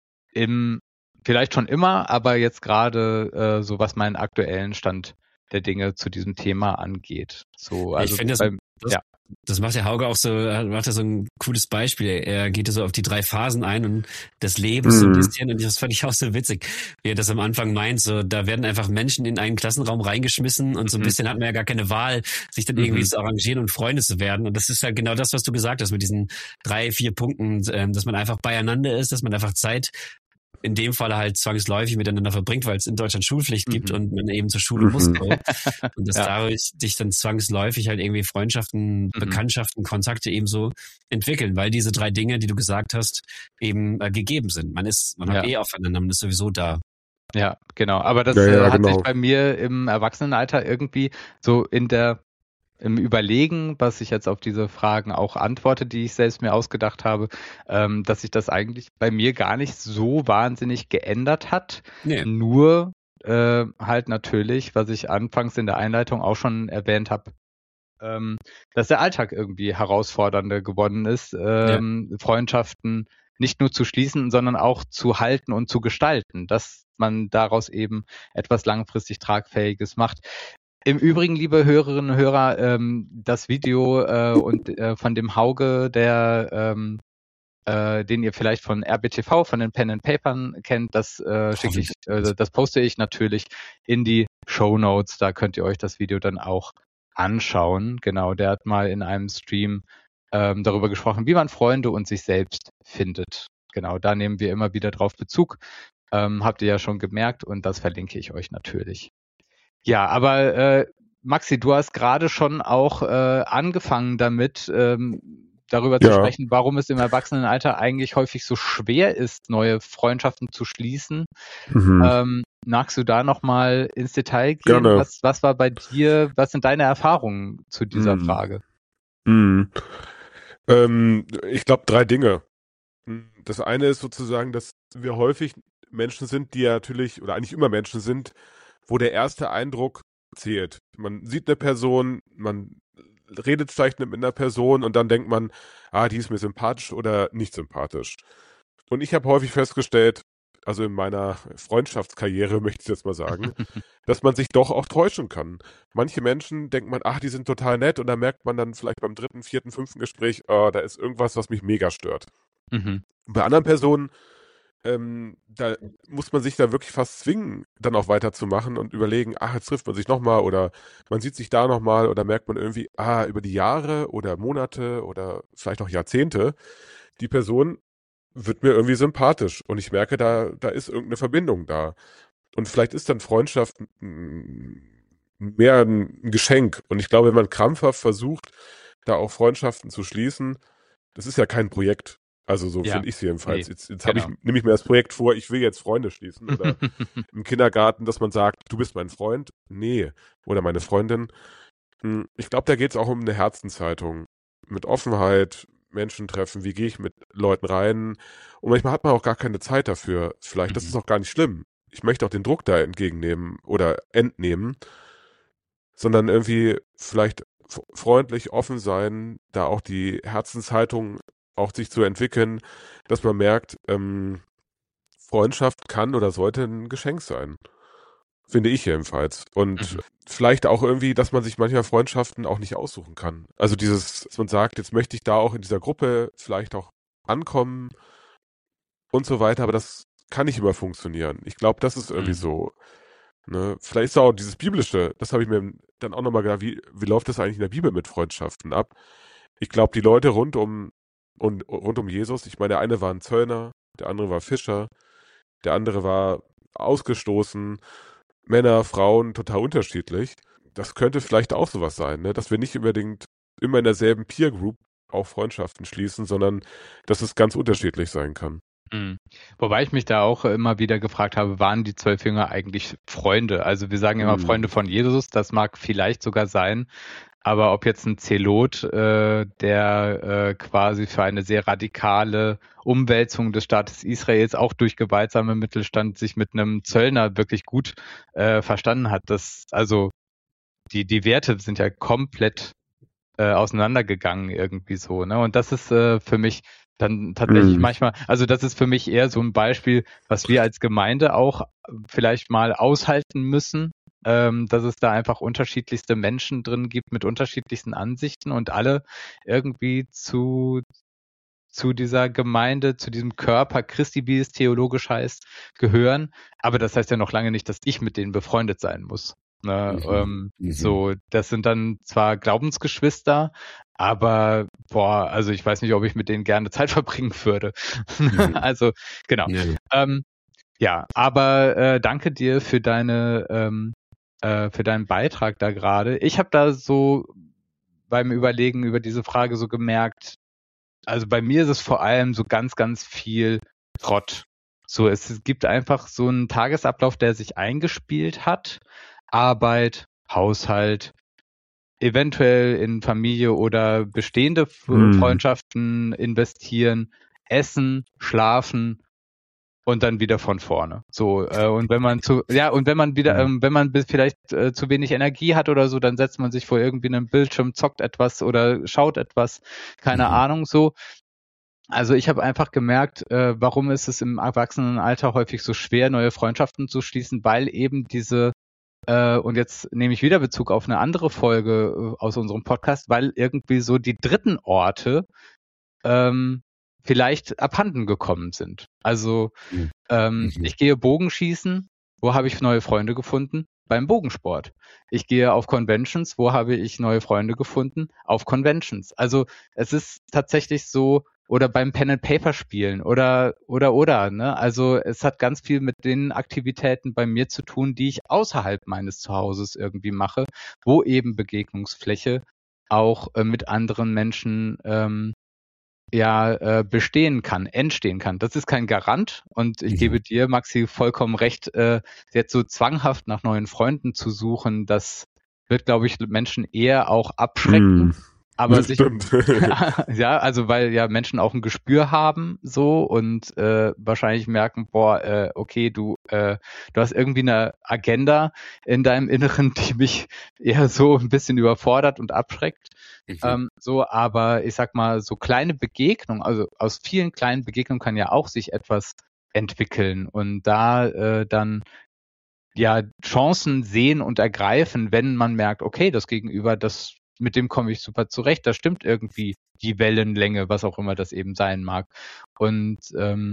im, vielleicht schon immer, aber jetzt gerade äh, so, was meinen aktuellen Stand der Dinge zu diesem Thema angeht. So, also ich finde das, beim, das, ja. das macht der Hauge auch so, macht er so ein cooles Beispiel. Er geht so auf die drei Phasen ein und des Lebens mhm. so ein bisschen, und das fand ich auch so witzig, wie er das am Anfang meint, so, da werden einfach Menschen in einen Klassenraum reingeschmissen und so ein mhm. bisschen hat man ja gar keine Wahl, sich dann irgendwie mhm. zu arrangieren und Freunde zu werden. Und das ist halt genau das, was du gesagt hast mit diesen drei, vier Punkten, dass man einfach beieinander ist, dass man einfach Zeit in dem Fall halt zwangsläufig miteinander verbringt, weil es in Deutschland Schulpflicht mhm. gibt und man eben zur Schule mhm. muss. So. Und dass ja. dadurch sich dann zwangsläufig halt irgendwie Freundschaften, mhm. Bekanntschaften, Kontakte eben so entwickeln, weil diese drei Dinge, die du gesagt hast, eben äh, gegeben sind. Man ist, man ja. hat eh aufeinander, man ist sowieso da. Ja, genau. Aber das ja, ja, äh, hat genau. sich bei mir im Erwachsenenalter irgendwie so in der im Überlegen, was ich jetzt auf diese Fragen auch antworte, die ich selbst mir ausgedacht habe, ähm, dass sich das eigentlich bei mir gar nicht so wahnsinnig geändert hat. Nee. Nur äh, halt natürlich, was ich anfangs in der Einleitung auch schon erwähnt habe, ähm, dass der Alltag irgendwie herausfordernder geworden ist, ähm, ja. Freundschaften nicht nur zu schließen, sondern auch zu halten und zu gestalten, dass man daraus eben etwas langfristig Tragfähiges macht. Im Übrigen, liebe Hörerinnen und Hörer, ähm, das Video äh, und äh, von dem Hauge, der ähm, äh, den ihr vielleicht von R B T V, von den Pen and Papern kennt, das äh, schicke ich, äh, das poste ich natürlich in die Shownotes. Da könnt ihr euch das Video dann auch anschauen. Genau, der hat mal in einem Stream ähm, darüber gesprochen, wie man Freunde und sich selbst findet. Genau, da nehmen wir immer wieder drauf Bezug. Ähm, habt ihr ja schon gemerkt und das verlinke ich euch natürlich. Ja, aber äh, Maxi, du hast gerade schon auch äh, angefangen damit, ähm, darüber zu ja. sprechen, warum es im Erwachsenenalter eigentlich häufig so schwer ist, neue Freundschaften zu schließen. Mhm. Ähm, magst du da nochmal ins Detail gehen? Gerne. Was, was war bei dir, was sind deine Erfahrungen zu dieser mhm. Frage? Mhm. Ähm, ich glaube, drei Dinge. Das eine ist sozusagen, dass wir häufig Menschen sind, die ja natürlich, oder eigentlich immer Menschen sind, wo der erste Eindruck zählt. Man sieht eine Person, man redet vielleicht mit einer Person und dann denkt man, ah, die ist mir sympathisch oder nicht sympathisch. Und ich habe häufig festgestellt, also in meiner Freundschaftskarriere möchte ich jetzt mal sagen, dass man sich doch auch täuschen kann. Manche Menschen denkt man, ach, die sind total nett und dann merkt man dann vielleicht beim dritten, vierten, fünften Gespräch, oh, da ist irgendwas, was mich mega stört. Mhm. Bei anderen Personen, ähm, da muss man sich da wirklich fast zwingen, dann auch weiterzumachen und überlegen, ach, jetzt trifft man sich nochmal oder man sieht sich da nochmal oder merkt man irgendwie, ah, über die Jahre oder Monate oder vielleicht auch Jahrzehnte, die Person wird mir irgendwie sympathisch und ich merke, da, da ist irgendeine Verbindung da. Und vielleicht ist dann Freundschaft mm, mehr ein Geschenk. Und ich glaube, wenn man krampfhaft versucht, da auch Freundschaften zu schließen, das ist ja kein Projekt. Also so Ja, finde ich es jedenfalls. nee, Jetzt, jetzt habe genau. ich, nehme ich mir das Projekt vor, ich will jetzt Freunde schließen oder im Kindergarten, dass man sagt, du bist mein Freund. Nee. Oder meine Freundin. Hm, Ich glaube, da geht es auch um eine Herzenshaltung. Mit Offenheit, Menschen treffen, wie gehe ich mit Leuten rein. Und manchmal hat man auch gar keine Zeit dafür. Vielleicht, das Mhm. ist auch gar nicht schlimm. Ich möchte auch den Druck da entgegennehmen oder entnehmen, sondern irgendwie vielleicht f- freundlich, offen sein, da auch die Herzenshaltung auch sich zu entwickeln, dass man merkt, ähm, Freundschaft kann oder sollte ein Geschenk sein. Finde ich jedenfalls. Und Mhm. vielleicht auch irgendwie, dass man sich manchmal Freundschaften auch nicht aussuchen kann. Also dieses, dass man sagt, jetzt möchte ich da auch in dieser Gruppe vielleicht auch ankommen und so weiter, aber das kann nicht immer funktionieren. Ich glaube, das ist irgendwie Mhm. so. Ne? Vielleicht ist auch dieses Biblische, das habe ich mir dann auch nochmal gedacht, wie, wie läuft das eigentlich in der Bibel mit Freundschaften ab? Ich glaube, die Leute rund um, und, rund um Jesus, ich meine, der eine war ein Zöllner, der andere war Fischer, der andere war ausgestoßen, Männer, Frauen, total unterschiedlich. Das könnte vielleicht auch sowas sein, ne? Dass wir nicht unbedingt immer in derselben Peer Group auch Freundschaften schließen, sondern dass es ganz unterschiedlich sein kann. Mhm. Wobei ich mich da auch immer wieder gefragt habe, waren die zwölf Jünger eigentlich Freunde? Also wir sagen immer Hm. Freunde von Jesus, das mag vielleicht sogar sein, aber ob jetzt ein Zelot, äh, der äh, quasi für eine sehr radikale Umwälzung des Staates Israels auch durch gewaltsame Mittel stand, sich mit einem Zöllner wirklich gut äh, verstanden hat, das, also die, die Werte sind ja komplett äh, auseinandergegangen irgendwie so, ne? Und das ist äh, für mich dann tatsächlich Hm. manchmal, also das ist für mich eher so ein Beispiel, was wir als Gemeinde auch vielleicht mal aushalten müssen, ähm, dass es da einfach unterschiedlichste Menschen drin gibt mit unterschiedlichsten Ansichten und alle irgendwie zu zu dieser Gemeinde, zu diesem Körper Christi, wie es theologisch heißt, gehören. Aber das heißt ja noch lange nicht, dass ich mit denen befreundet sein muss. Ne? Mhm. Ähm, Mhm. so, das sind dann zwar Glaubensgeschwister, aber boah, also ich weiß nicht, ob ich mit denen gerne Zeit verbringen würde. Mhm. Also genau. Ja. Ähm, ja, aber äh, danke dir für deine ähm, äh, für deinen Beitrag da gerade. Ich habe da so beim Überlegen über diese Frage so gemerkt, also bei mir ist es vor allem so ganz, ganz viel Trott. So, es gibt einfach so einen Tagesablauf, der sich eingespielt hat. Arbeit, Haushalt, eventuell in Familie oder bestehende F- Hm. Freundschaften investieren, essen, schlafen und dann wieder von vorne. So, äh, und wenn man zu, ja, und wenn man wieder, Hm. ähm, wenn man bis vielleicht äh, zu wenig Energie hat oder so, dann setzt man sich vor irgendwie einem Bildschirm, zockt etwas oder schaut etwas, keine Mhm. Ahnung, so. Also ich habe einfach gemerkt, äh, warum ist es im Erwachsenenalter häufig so schwer, neue Freundschaften zu schließen, weil eben diese, äh, und jetzt nehme ich wieder Bezug auf eine andere Folge äh, aus unserem Podcast, weil irgendwie so die dritten Orte ähm, vielleicht abhanden gekommen sind. Also Mhm. ähm, Mhm. ich gehe Bogenschießen, wo habe ich neue Freunde gefunden? Beim Bogensport. Ich gehe auf Conventions, wo habe ich neue Freunde gefunden? Auf Conventions. Also es ist tatsächlich so, oder beim Pen and Paper Spielen oder oder oder, ne? Also es hat ganz viel mit den Aktivitäten bei mir zu tun, die ich außerhalb meines Zuhauses irgendwie mache, wo eben Begegnungsfläche auch äh, mit anderen Menschen ähm, ja äh, bestehen kann, entstehen kann. Das ist kein Garant und ich Mhm. gebe dir, Maxi, vollkommen recht, äh, jetzt so zwanghaft nach neuen Freunden zu suchen, das wird, glaube ich, Menschen eher auch abschrecken. Hm. Aber Das sich, stimmt. ja, also weil ja Menschen auch ein Gespür haben so und äh, wahrscheinlich merken, boah, äh, okay, du, äh, du hast irgendwie eine Agenda in deinem Inneren, die mich eher so ein bisschen überfordert und abschreckt. Mhm. Ähm, so, aber ich sag mal, so kleine Begegnungen, also aus vielen kleinen Begegnungen kann ja auch sich etwas entwickeln und da äh, dann ja Chancen sehen und ergreifen, wenn man merkt, okay, das Gegenüber, das mit dem komme ich super zurecht, da stimmt irgendwie die Wellenlänge, was auch immer das eben sein mag. Und ähm,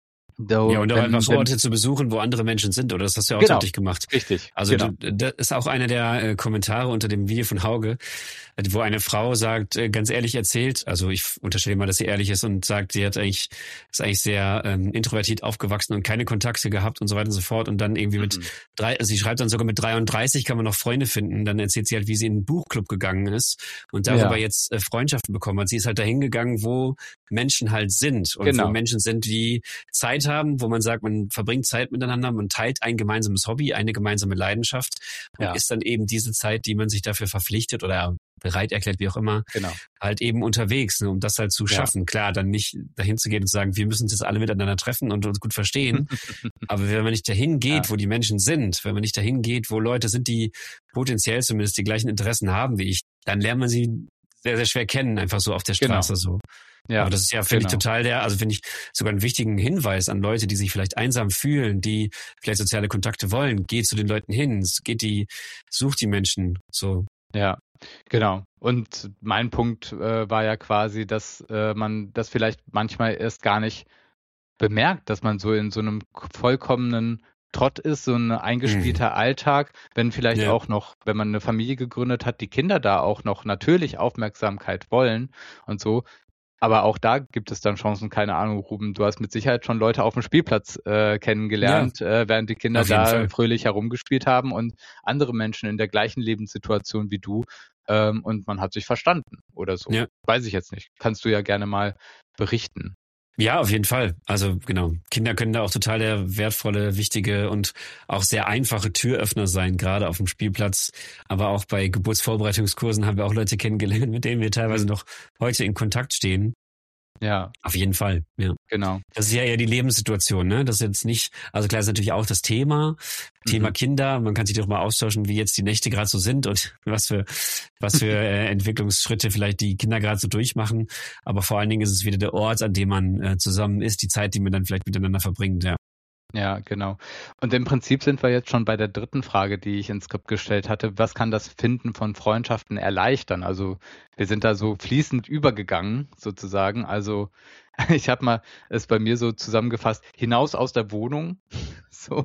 Ja, und auch wenn, einfach Orte wenn, zu besuchen, wo andere Menschen sind, oder das hast du ja auch genau, deutlich gemacht. Richtig. Also genau. du, das ist auch einer der äh, Kommentare unter dem Video von Hauge, wo eine Frau sagt, äh, ganz ehrlich erzählt, also ich unterstelle mal, dass sie ehrlich ist und sagt, sie hat eigentlich, ist eigentlich sehr ähm, introvertiert aufgewachsen und keine Kontakte gehabt und so weiter und so fort und dann irgendwie mhm. mit drei, also sie schreibt dann sogar mit dreiunddreißig kann man noch Freunde finden, dann erzählt sie halt, wie sie in einen Buchclub gegangen ist und darüber ja. jetzt äh, Freundschaften bekommen hat. Sie ist halt dahin gegangen, wo Menschen halt sind und genau. wo Menschen sind, die Zeit haben, wo man sagt, man verbringt Zeit miteinander, man teilt ein gemeinsames Hobby, eine gemeinsame Leidenschaft und ja. ist dann eben diese Zeit, die man sich dafür verpflichtet oder bereit erklärt, wie auch immer, genau. halt eben unterwegs, ne, um das halt zu schaffen. Ja. Klar, dann nicht dahin zu gehen und zu sagen, wir müssen uns jetzt alle miteinander treffen und uns gut verstehen. Aber wenn man nicht dahin geht, ja. wo die Menschen sind, wenn man nicht dahin geht, wo Leute sind, die potenziell zumindest die gleichen Interessen haben wie ich, dann lernt man sie sehr, sehr schwer kennen, einfach so auf der Straße genau. so. Ja, aber das ist ja, finde genau. ich, total der, also finde ich sogar einen wichtigen Hinweis an Leute, die sich vielleicht einsam fühlen, die vielleicht soziale Kontakte wollen. Geht zu den Leuten hin, geht die, sucht die Menschen, so. Ja, genau. Und mein Punkt äh, war ja quasi, dass äh, man das vielleicht manchmal erst gar nicht bemerkt, dass man so in so einem vollkommenen Trott ist, so ein eingespielter mhm. Alltag, wenn vielleicht ja. auch noch, wenn man eine Familie gegründet hat, die Kinder da auch noch natürlich Aufmerksamkeit wollen und so. Aber auch da gibt es dann Chancen, keine Ahnung, Ruben, du hast mit Sicherheit schon Leute auf dem Spielplatz äh, kennengelernt, ja. äh, während die Kinder da Fall. fröhlich herumgespielt haben und andere Menschen in der gleichen Lebenssituation wie du ähm, und man hat sich verstanden oder so. Ja. Weiß ich jetzt nicht. Kannst du ja gerne mal berichten. Ja, auf jeden Fall. Also genau, Kinder können da auch total der wertvolle, wichtige und auch sehr einfache Türöffner sein, gerade auf dem Spielplatz. Aber auch bei Geburtsvorbereitungskursen haben wir auch Leute kennengelernt, mit denen wir teilweise noch heute in Kontakt stehen. Ja. Auf jeden Fall, ja. Genau. Das ist ja eher die Lebenssituation, ne? Das ist jetzt nicht, also klar ist natürlich auch das Thema, Thema mhm. Kinder. Man kann sich doch mal austauschen, wie jetzt die Nächte gerade so sind und was für, was für äh, Entwicklungsschritte vielleicht die Kinder gerade so durchmachen. Aber vor allen Dingen ist es wieder der Ort, an dem man äh, zusammen ist, die Zeit, die man dann vielleicht miteinander verbringt, ja. Ja, genau. Und im Prinzip sind wir jetzt schon bei der dritten Frage, die ich ins Skript gestellt hatte. Was kann das Finden von Freundschaften erleichtern? Also wir sind da so fließend übergegangen, sozusagen. Also ich habe mal es bei mir so zusammengefasst, hinaus aus der Wohnung. so.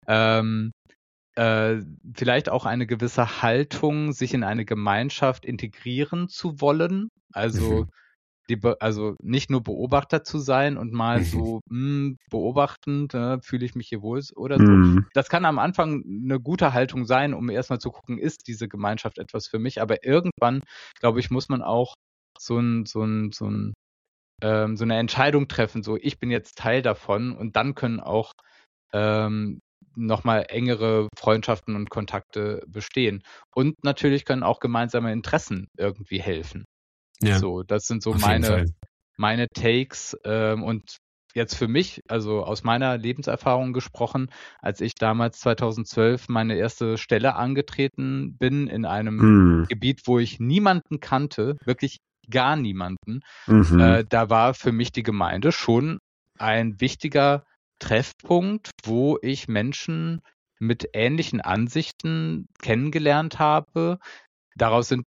Ähm, äh, vielleicht auch eine gewisse Haltung, sich in eine Gemeinschaft integrieren zu wollen. Also mhm. Die, also nicht nur Beobachter zu sein und mal so mh, beobachtend, äh, fühle ich mich hier wohl oder so. Mhm. Das kann am Anfang eine gute Haltung sein, um erstmal zu gucken, ist diese Gemeinschaft etwas für mich. Aber irgendwann, glaube ich, muss man auch so ein, so ein, so ein, ähm, so eine Entscheidung treffen, so ich bin jetzt Teil davon und dann können auch ähm, nochmal engere Freundschaften und Kontakte bestehen. Und natürlich können auch gemeinsame Interessen irgendwie helfen. Ja, so, das sind so meine, meine Takes ähm, und jetzt für mich, also aus meiner Lebenserfahrung gesprochen, als ich damals zweitausendzwölf meine erste Stelle angetreten bin in einem hm. Gebiet, wo ich niemanden kannte, wirklich gar niemanden, mhm. äh, da war für mich die Gemeinde schon ein wichtiger Treffpunkt, wo ich Menschen mit ähnlichen Ansichten kennengelernt habe. Daraus sind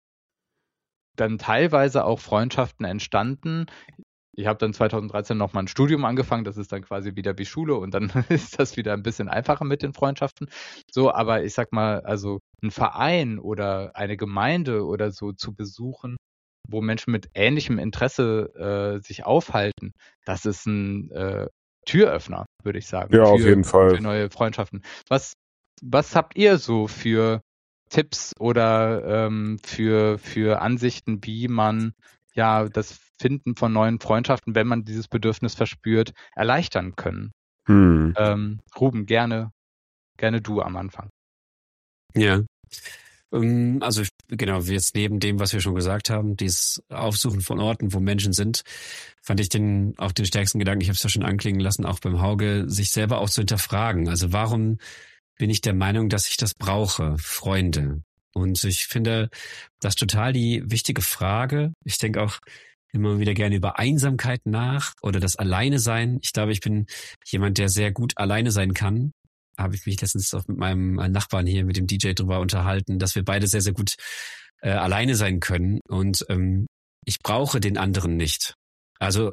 dann teilweise auch Freundschaften entstanden. Ich habe dann zweitausenddreizehn noch mal ein Studium angefangen, das ist dann quasi wieder wie Schule und dann ist das wieder ein bisschen einfacher mit den Freundschaften. So, aber ich sag mal, also ein Verein oder eine Gemeinde oder so zu besuchen, wo Menschen mit ähnlichem Interesse äh, sich aufhalten, das ist ein äh, Türöffner, würde ich sagen. Ja, für, auf jeden Fall. Für neue Freundschaften. Was, was habt ihr so für Tipps oder ähm, für, für Ansichten, wie man ja das Finden von neuen Freundschaften, wenn man dieses Bedürfnis verspürt, erleichtern können? Hm. Ähm, Ruben, gerne, gerne du am Anfang. Ja, um, also genau, jetzt neben dem, was wir schon gesagt haben, dieses Aufsuchen von Orten, wo Menschen sind, fand ich den auch den stärksten Gedanken, ich habe es ja schon anklingen lassen, auch beim Hauge, sich selber auch zu hinterfragen. Also warum bin ich der Meinung, dass ich das brauche, Freunde? Und ich finde das total die wichtige Frage. Ich denke auch, immer wieder gerne über Einsamkeit nach oder das Alleine sein. Ich glaube, ich bin jemand, der sehr gut alleine sein kann. Habe ich mich letztens auch mit meinem Nachbarn hier, mit dem D J drüber unterhalten, dass wir beide sehr, sehr gut äh, alleine sein können. Und ähm, ich brauche den anderen nicht. Also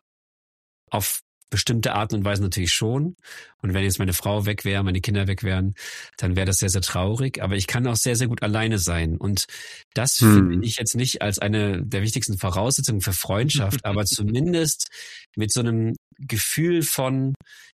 auf bestimmte Arten und Weisen natürlich schon. Und wenn jetzt meine Frau weg wäre, meine Kinder weg wären, dann wäre das sehr, sehr traurig. Aber ich kann auch sehr, sehr gut alleine sein. Und das hm. finde ich jetzt nicht als eine der wichtigsten Voraussetzungen für Freundschaft, aber zumindest mit so einem Gefühl von,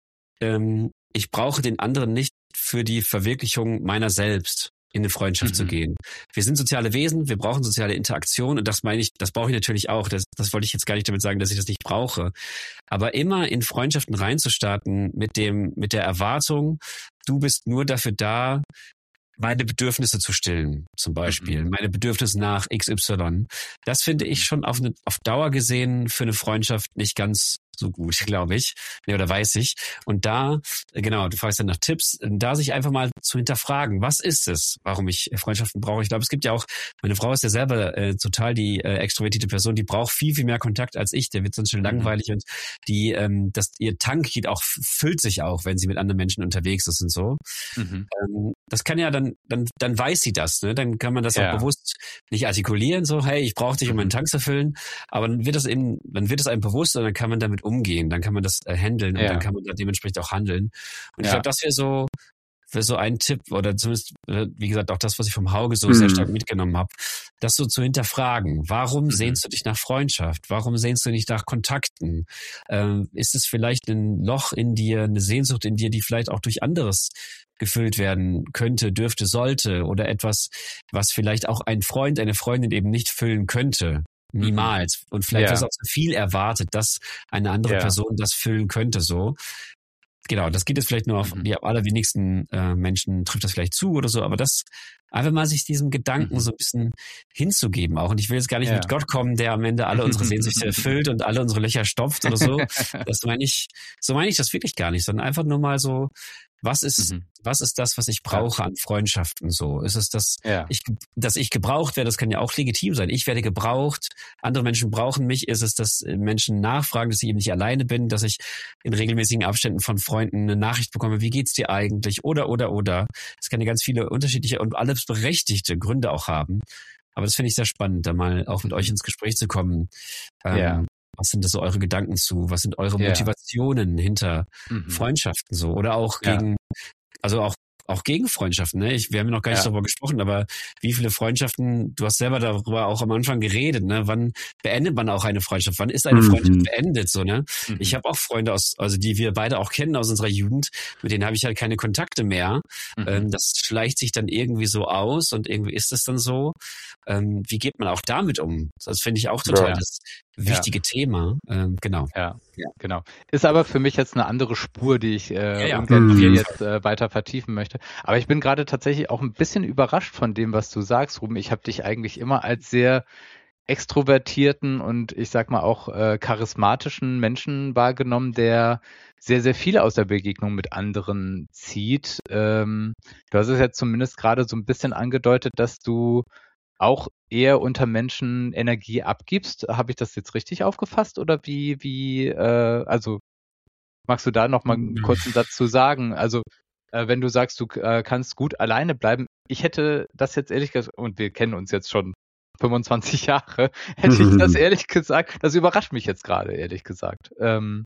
ähm, ich brauche den anderen nicht für die Verwirklichung meiner selbst in eine Freundschaft mhm. zu gehen. Wir sind soziale Wesen, wir brauchen soziale Interaktion und das meine ich, das brauche ich natürlich auch. Das, das wollte ich jetzt gar nicht damit sagen, dass ich das nicht brauche. Aber immer in Freundschaften reinzustarten mit dem, mit der Erwartung, du bist nur dafür da, meine Bedürfnisse zu stillen, zum Beispiel. Mhm. Meine Bedürfnisse nach X Y. Das finde ich schon auf, eine, auf Dauer gesehen für eine Freundschaft nicht ganz so gut, glaube ich. Nee, oder weiß ich. Und da, genau, du fragst dann nach Tipps, da sich einfach mal zu hinterfragen, was ist es, warum ich Freundschaften brauche. Ich glaube, es gibt ja auch, meine Frau ist ja selber äh, total die äh, extrovertierte Person, die braucht viel, viel mehr Kontakt als ich. Der wird sonst schon mhm. langweilig und die, ähm, das, ihr Tank geht auch, füllt sich auch, wenn sie mit anderen Menschen unterwegs ist und so. Mhm. Ähm, das kann ja dann, dann, dann weiß sie das, ne? Dann kann man das ja auch bewusst nicht artikulieren, so, hey, ich brauche dich, um meinen Tank zu füllen. Aber dann wird das eben, dann wird es einem bewusst und dann kann man damit umgehen, dann kann man das äh, handeln und ja. dann kann man da dementsprechend auch handeln. Und ja. ich glaube, das wäre so, wäre so ein Tipp oder zumindest, äh, wie gesagt, auch das, was ich vom Hauge so mhm. sehr stark mitgenommen habe, das so zu hinterfragen. Warum mhm. sehnst du dich nach Freundschaft? Warum sehnst du dich nach Kontakten? Ähm, ist es vielleicht ein Loch in dir, eine Sehnsucht in dir, die vielleicht auch durch anderes gefüllt werden könnte, dürfte, sollte oder etwas, was vielleicht auch ein Freund, eine Freundin eben nicht füllen könnte? Niemals. Und vielleicht ja. ist auch zu viel erwartet, dass eine andere ja. Person das füllen könnte, so. Genau, das geht jetzt vielleicht nur auf mhm. die allerwenigsten äh, Menschen, trifft das vielleicht zu oder so, aber das einfach mal sich diesem Gedanken mhm. so ein bisschen hinzugeben auch. Und ich will jetzt gar nicht ja. mit Gott kommen, der am Ende alle unsere Sehnsüchte erfüllt und alle unsere Löcher stopft oder so. Das meine ich, so meine ich das wirklich gar nicht, sondern einfach nur mal so, was ist, mhm. was ist das, was ich brauche an Freundschaften so? Ist es das, ja. ich, dass ich gebraucht werde? Das kann ja auch legitim sein. Ich werde gebraucht. Andere Menschen brauchen mich. Ist es, dass Menschen nachfragen, dass ich eben nicht alleine bin, dass ich in regelmäßigen Abständen von Freunden eine Nachricht bekomme, wie geht's dir eigentlich? Oder, oder, oder. Es kann ja ganz viele unterschiedliche und alles berechtigte Gründe auch haben. Aber das finde ich sehr spannend, da mal auch mit euch ins Gespräch zu kommen. Ähm, ja. Was sind das so eure Gedanken zu? Was sind eure yeah. Motivationen hinter mhm. Freundschaften so? Oder auch gegen, ja. also auch auch gegen Freundschaften, ne? Ich, wir haben ja noch gar nicht ja. darüber gesprochen, aber wie viele Freundschaften, du hast selber darüber auch am Anfang geredet, ne? Wann beendet man auch eine Freundschaft? Wann ist eine mhm. Freundschaft beendet, so, ne? Mhm. Ich habe auch Freunde aus, also die wir beide auch kennen aus unserer Jugend, mit denen habe ich halt keine Kontakte mehr. Mhm. Ähm, das schleicht sich dann irgendwie so aus und irgendwie ist es dann so. Ähm, wie geht man auch damit um? Das finde ich auch total ja. das wichtige ja. Thema. Ähm, genau. Ja. ja, genau. Ist aber für mich jetzt eine andere Spur, die ich äh, ja, ja. ungern hier jetzt äh, weiter vertiefen möchte. Aber ich bin gerade tatsächlich auch ein bisschen überrascht von dem, was du sagst, Ruben. Ich habe dich eigentlich immer als sehr extrovertierten und ich sag mal auch äh, charismatischen Menschen wahrgenommen, der sehr, sehr viel aus der Begegnung mit anderen zieht. Ähm, du hast es jetzt zumindest gerade so ein bisschen angedeutet, dass du auch eher unter Menschen Energie abgibst. Habe ich das jetzt richtig aufgefasst oder wie, wie, äh, also magst du da noch mal einen kurzen Satz zu sagen? Also äh, wenn du sagst, du äh, kannst gut alleine bleiben, ich hätte das jetzt ehrlich gesagt, und wir kennen uns jetzt schon fünfundzwanzig Jahre, hätte ich das ehrlich gesagt, das überrascht mich jetzt gerade, ehrlich gesagt. Ähm,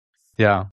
ja.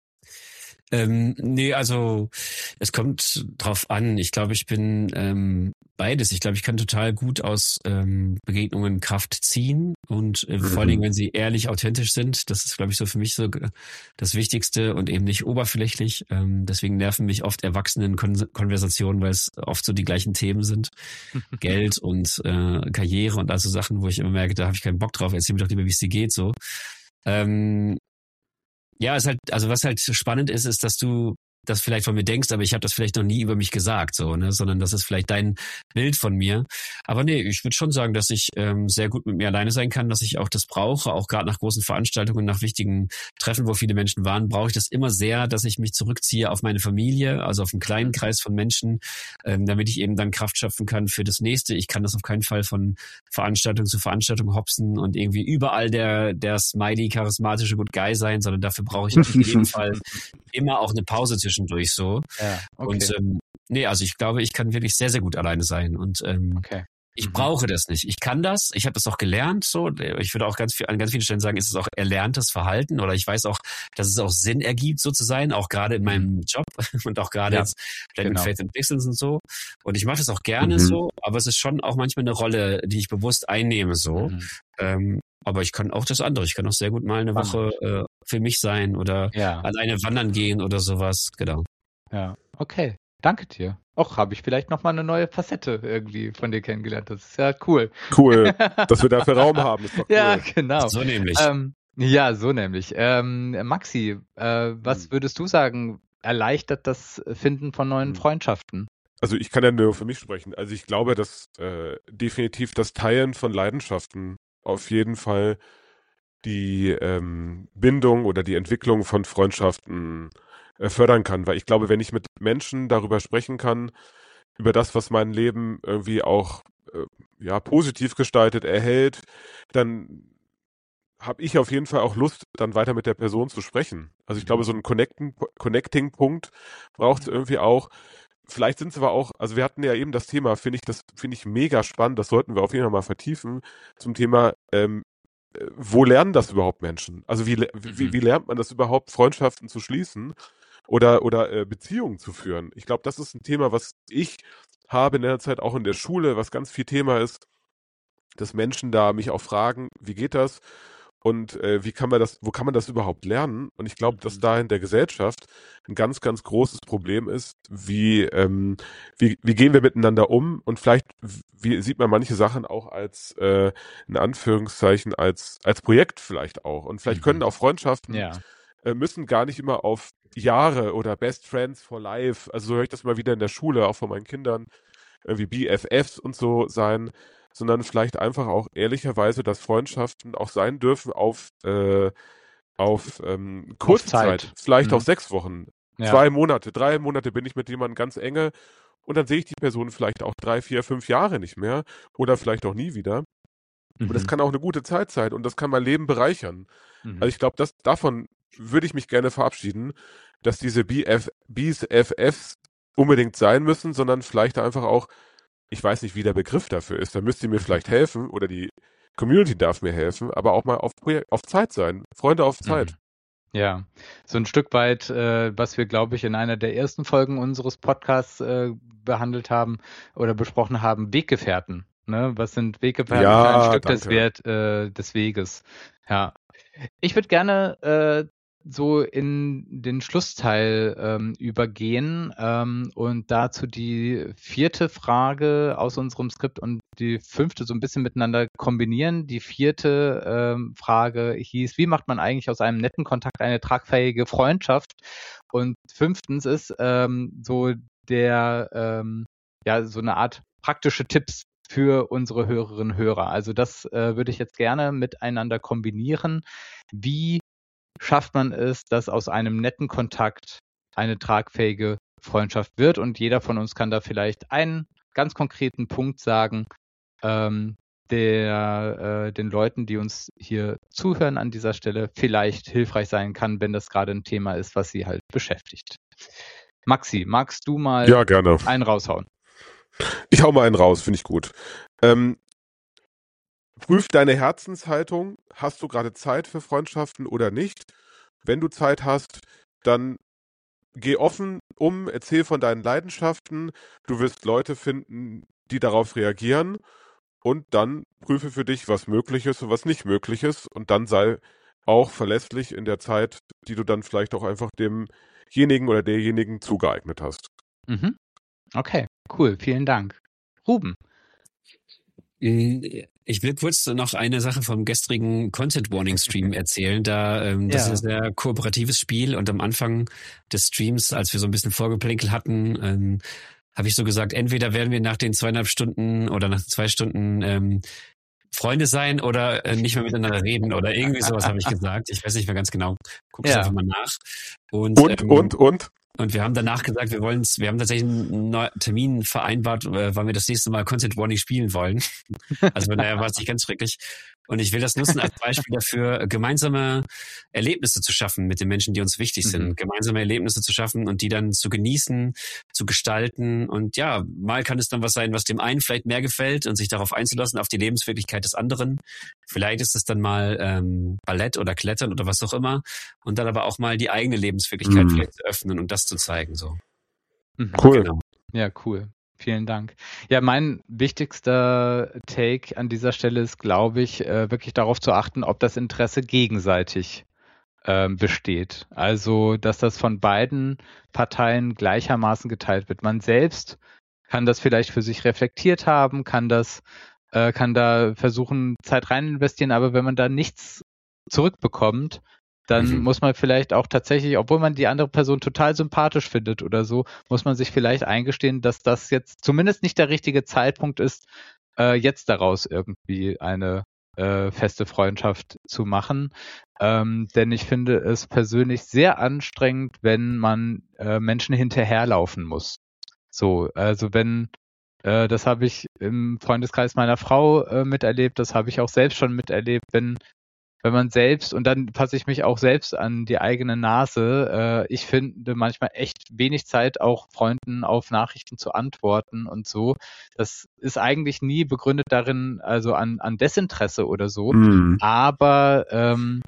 Ähm, nee, also es kommt drauf an. Ich glaube, ich bin ähm, beides. Ich glaube, ich kann total gut aus ähm, Begegnungen Kraft ziehen und äh, mhm. vor allen Dingen, wenn sie ehrlich, authentisch sind. Das ist, glaube ich, so für mich so das Wichtigste und eben nicht oberflächlich. Ähm, deswegen nerven mich oft Erwachsenen-Konversationen, weil es oft so die gleichen Themen sind. Geld und äh, Karriere und also Sachen, wo ich immer merke, da habe ich keinen Bock drauf. Erzähl mir doch lieber, wie es dir geht, so. Ähm, Ja, ist halt, also was halt spannend ist, ist, dass du das vielleicht von mir denkst, aber ich habe das vielleicht noch nie über mich gesagt, so, ne, sondern das ist vielleicht dein Bild von mir. Aber nee, ich würde schon sagen, dass ich ähm, sehr gut mit mir alleine sein kann, dass ich auch das brauche, auch gerade nach großen Veranstaltungen, nach wichtigen Treffen, wo viele Menschen waren, brauche ich das immer sehr, dass ich mich zurückziehe auf meine Familie, also auf einen kleinen Kreis von Menschen, ähm, damit ich eben dann Kraft schöpfen kann für das Nächste. Ich kann das auf keinen Fall von Veranstaltung zu Veranstaltung hopsen und irgendwie überall der der Smiley, charismatische Good Guy sein, sondern dafür brauche ich auf jeden Fall immer auch eine Pause zwischendurch so. Ja, okay. Und ähm, nee, also ich glaube, ich kann wirklich sehr, sehr gut alleine sein. Und ähm, okay. ich Mhm. brauche das nicht. Ich kann das. Ich habe das auch gelernt. So, ich würde auch ganz viel, an ganz vielen Stellen sagen, ist es auch erlerntes Verhalten. Oder ich weiß auch, dass es auch Sinn ergibt, so zu sein, auch gerade in meinem Job und auch gerade Ja, jetzt vielleicht genau. mit Faith and Pixels und so. Und ich mache das auch gerne Mhm. so, aber es ist schon auch manchmal eine Rolle, die ich bewusst einnehme so. Mhm. Ähm, aber ich kann auch das andere. Ich kann auch sehr gut mal eine Spannend. Woche äh, für mich sein oder Ja, alleine wandern gehen oder sowas. Genau. ja. Okay. Danke dir. Auch habe ich vielleicht nochmal eine neue Facette irgendwie von dir kennengelernt. Das ist ja cool. Cool, dass wir dafür Raum haben, ist doch cool. Ja, genau. So nämlich. Ähm, ja, so nämlich. Ähm, Maxi, äh, was Hm. würdest du sagen, erleichtert das Finden von neuen Hm. Freundschaften? Also ich kann ja nur für mich sprechen. Also ich glaube, dass äh, definitiv das Teilen von Leidenschaften auf jeden Fall die ähm, Bindung oder die Entwicklung von Freundschaften äh, fördern kann. Weil ich glaube, wenn ich mit Menschen darüber sprechen kann, über das, was mein Leben irgendwie auch äh, ja, positiv gestaltet, erhält, dann habe ich auf jeden Fall auch Lust, dann weiter mit der Person zu sprechen. Also ich glaube, so einen Connecten, Connecting-Punkt braucht es irgendwie auch. Vielleicht sind es aber auch, also wir hatten ja eben das Thema, finde ich, das finde ich mega spannend, das sollten wir auf jeden Fall mal vertiefen, zum Thema, ähm, äh, wo lernen das überhaupt Menschen? Also wie, le- wie, Mhm. wie lernt man das überhaupt, Freundschaften zu schließen oder, oder äh, Beziehungen zu führen? Ich glaube, das ist ein Thema, was ich habe in der Zeit auch in der Schule, was ganz viel Thema ist, dass Menschen da mich auch fragen, wie geht das? Und äh, wie kann man das, wo kann man das überhaupt lernen? Und ich glaube, dass Mhm. da in der Gesellschaft ein ganz, ganz großes Problem ist, wie, ähm, wie, wie gehen wir miteinander um? Und vielleicht wie, sieht man manche Sachen auch als, äh, in Anführungszeichen, als, als Projekt vielleicht auch. Und vielleicht können Mhm. auch Freundschaften Ja. äh, müssen gar nicht immer auf Jahre oder Best Friends for Life, also so höre ich das immer wieder in der Schule, auch von meinen Kindern, irgendwie B F Fs und so sein, sondern vielleicht einfach auch ehrlicherweise, dass Freundschaften auch sein dürfen auf, äh, auf ähm, kurze Zeit. Zeit, vielleicht Mhm. auch sechs Wochen, Ja. zwei Monate, drei Monate bin ich mit jemandem ganz enge und dann sehe ich die Person vielleicht auch drei, vier, fünf Jahre nicht mehr oder vielleicht auch nie wieder. Und das Mhm. kann auch eine gute Zeit sein und das kann mein Leben bereichern. Mhm. Also ich glaube, das davon würde ich mich gerne verabschieden, dass diese B F, Bs, F Fs unbedingt sein müssen, sondern vielleicht einfach auch, ich weiß nicht, wie der Begriff dafür ist, da müsst ihr mir vielleicht helfen oder die Community darf mir helfen, aber auch mal auf, Projek- auf Zeit sein. Freunde auf Zeit. Mhm. Ja, so ein Stück weit, äh, was wir, glaube ich, in einer der ersten Folgen unseres Podcasts äh, behandelt haben oder besprochen haben, Weggefährten. Ne? Was sind Weggefährten Ja, für ein Stück des, danke. Wert, äh, des Weges? Ja, ich würde gerne äh, so in den Schlussteil ähm, übergehen ähm, und dazu die vierte Frage aus unserem Skript und die fünfte so ein bisschen miteinander kombinieren. Die vierte ähm, Frage hieß, wie macht man eigentlich aus einem netten Kontakt eine tragfähige Freundschaft? Und fünftens ist ähm, so der, ähm, ja, so eine Art praktische Tipps für unsere Hörerinnen und Hörer. Also das äh, würde ich jetzt gerne miteinander kombinieren. Wie schafft man es, dass aus einem netten Kontakt eine tragfähige Freundschaft wird? Und jeder von uns kann da vielleicht einen ganz konkreten Punkt sagen, ähm, der äh, den Leuten, die uns hier zuhören an dieser Stelle, vielleicht hilfreich sein kann, wenn das gerade ein Thema ist, was sie halt beschäftigt. Maxi, magst du mal Ja, gerne. einen raushauen? Ich hau mal einen raus, finde ich gut. Ähm, prüf deine Herzenshaltung. Hast du gerade Zeit für Freundschaften oder nicht? Wenn du Zeit hast, dann geh offen um, erzähl von deinen Leidenschaften. Du wirst Leute finden, die darauf reagieren. Und dann prüfe für dich, was möglich ist und was nicht möglich ist. Und dann sei auch verlässlich in der Zeit, die du dann vielleicht auch einfach demjenigen oder derjenigen zugeeignet hast. Mhm. Okay, cool, vielen Dank. Ruben. Ich will kurz noch eine Sache vom gestrigen Content Warning Stream erzählen. Da ähm, das Ja. ist ein sehr kooperatives Spiel und am Anfang des Streams, als wir so ein bisschen Vorgeplänkel hatten, ähm, habe ich so gesagt, entweder werden wir nach den zweieinhalb Stunden oder nach zwei Stunden ähm, Freunde sein oder äh, nicht mehr miteinander reden oder irgendwie sowas habe ich gesagt. Ich weiß nicht mehr ganz genau. Guck es Ja. einfach mal nach. Und Und, ähm, und, und? Und wir haben danach gesagt, wir wollen's, wir haben tatsächlich einen neuen Termin vereinbart, äh, wann wir das nächste Mal Content Warning spielen wollen. Also von daher war es nicht ganz schrecklich. Und ich will das nutzen als Beispiel dafür, gemeinsame Erlebnisse zu schaffen mit den Menschen, die uns wichtig sind. Mhm. Gemeinsame Erlebnisse zu schaffen und die dann zu genießen, zu gestalten. Und ja, mal kann es dann was sein, was dem einen vielleicht mehr gefällt und sich darauf einzulassen, auf die Lebenswirklichkeit des anderen. Vielleicht ist es dann mal ähm, Ballett oder Klettern oder was auch immer. Und dann aber auch mal die eigene Lebenswirklichkeit Mhm. vielleicht zu öffnen und das zu zeigen. So. Mhm. Cool. Genau. Ja, cool. Vielen Dank. Ja, mein wichtigster Take an dieser Stelle ist, glaube ich, äh, wirklich darauf zu achten, ob das Interesse gegenseitig ähm, besteht. Also, dass das von beiden Parteien gleichermaßen geteilt wird. Man selbst kann das vielleicht für sich reflektiert haben, kann das, äh, kann da versuchen, Zeit rein investieren, aber wenn man da nichts zurückbekommt, dann Mhm. muss man vielleicht auch tatsächlich, obwohl man die andere Person total sympathisch findet oder so, muss man sich vielleicht eingestehen, dass das jetzt zumindest nicht der richtige Zeitpunkt ist, äh, jetzt daraus irgendwie eine äh, feste Freundschaft zu machen. Ähm, denn ich finde es persönlich sehr anstrengend, wenn man äh, Menschen hinterherlaufen muss. So, also wenn, äh, das habe ich im Freundeskreis meiner Frau äh, miterlebt, das habe ich auch selbst schon miterlebt, wenn wenn man selbst, und dann passe ich mich auch selbst an die eigene Nase, äh, ich finde manchmal echt wenig Zeit, auch Freunden auf Nachrichten zu antworten und so. Das ist eigentlich nie begründet darin, also an, an Desinteresse oder so. Mhm. Aber ähm,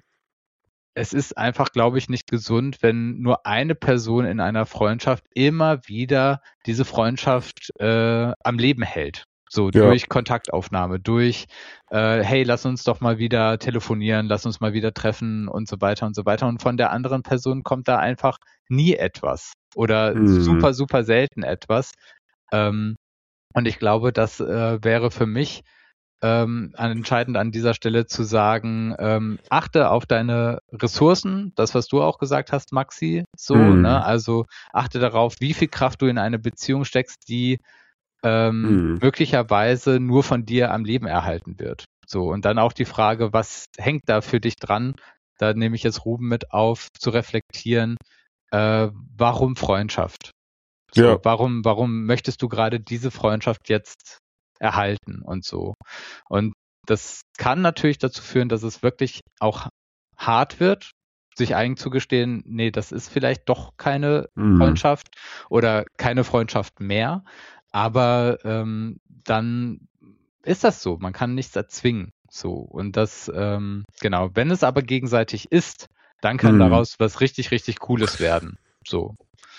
es ist einfach, glaube ich, nicht gesund, wenn nur eine Person in einer Freundschaft immer wieder diese Freundschaft äh, am Leben hält. So Ja. durch Kontaktaufnahme, durch, äh, hey, lass uns doch mal wieder telefonieren, lass uns mal wieder treffen und so weiter und so weiter. Und von der anderen Person kommt da einfach nie etwas oder Mhm. super, super selten etwas. Ähm, und ich glaube, das äh, wäre für mich ähm, entscheidend an dieser Stelle zu sagen, ähm, achte auf deine Ressourcen, das, was du auch gesagt hast, Maxi, so, Mhm. ne? Also achte darauf, wie viel Kraft du in eine Beziehung steckst, die ähm, Mhm. möglicherweise nur von dir am Leben erhalten wird. So, und dann auch die Frage, was hängt da für dich dran? Da nehme ich jetzt Ruben mit auf, zu reflektieren, äh, warum Freundschaft? So, Ja. warum, warum möchtest du gerade diese Freundschaft jetzt erhalten und so? Und das kann natürlich dazu führen, dass es wirklich auch hart wird, sich einzugestehen, nee, das ist vielleicht doch keine Mhm. Freundschaft oder keine Freundschaft mehr. Aber ähm, dann ist das so. Man kann nichts erzwingen. So. Und das, ähm, genau, wenn es aber gegenseitig ist, dann kann Mhm. daraus was richtig, richtig Cooles werden. So.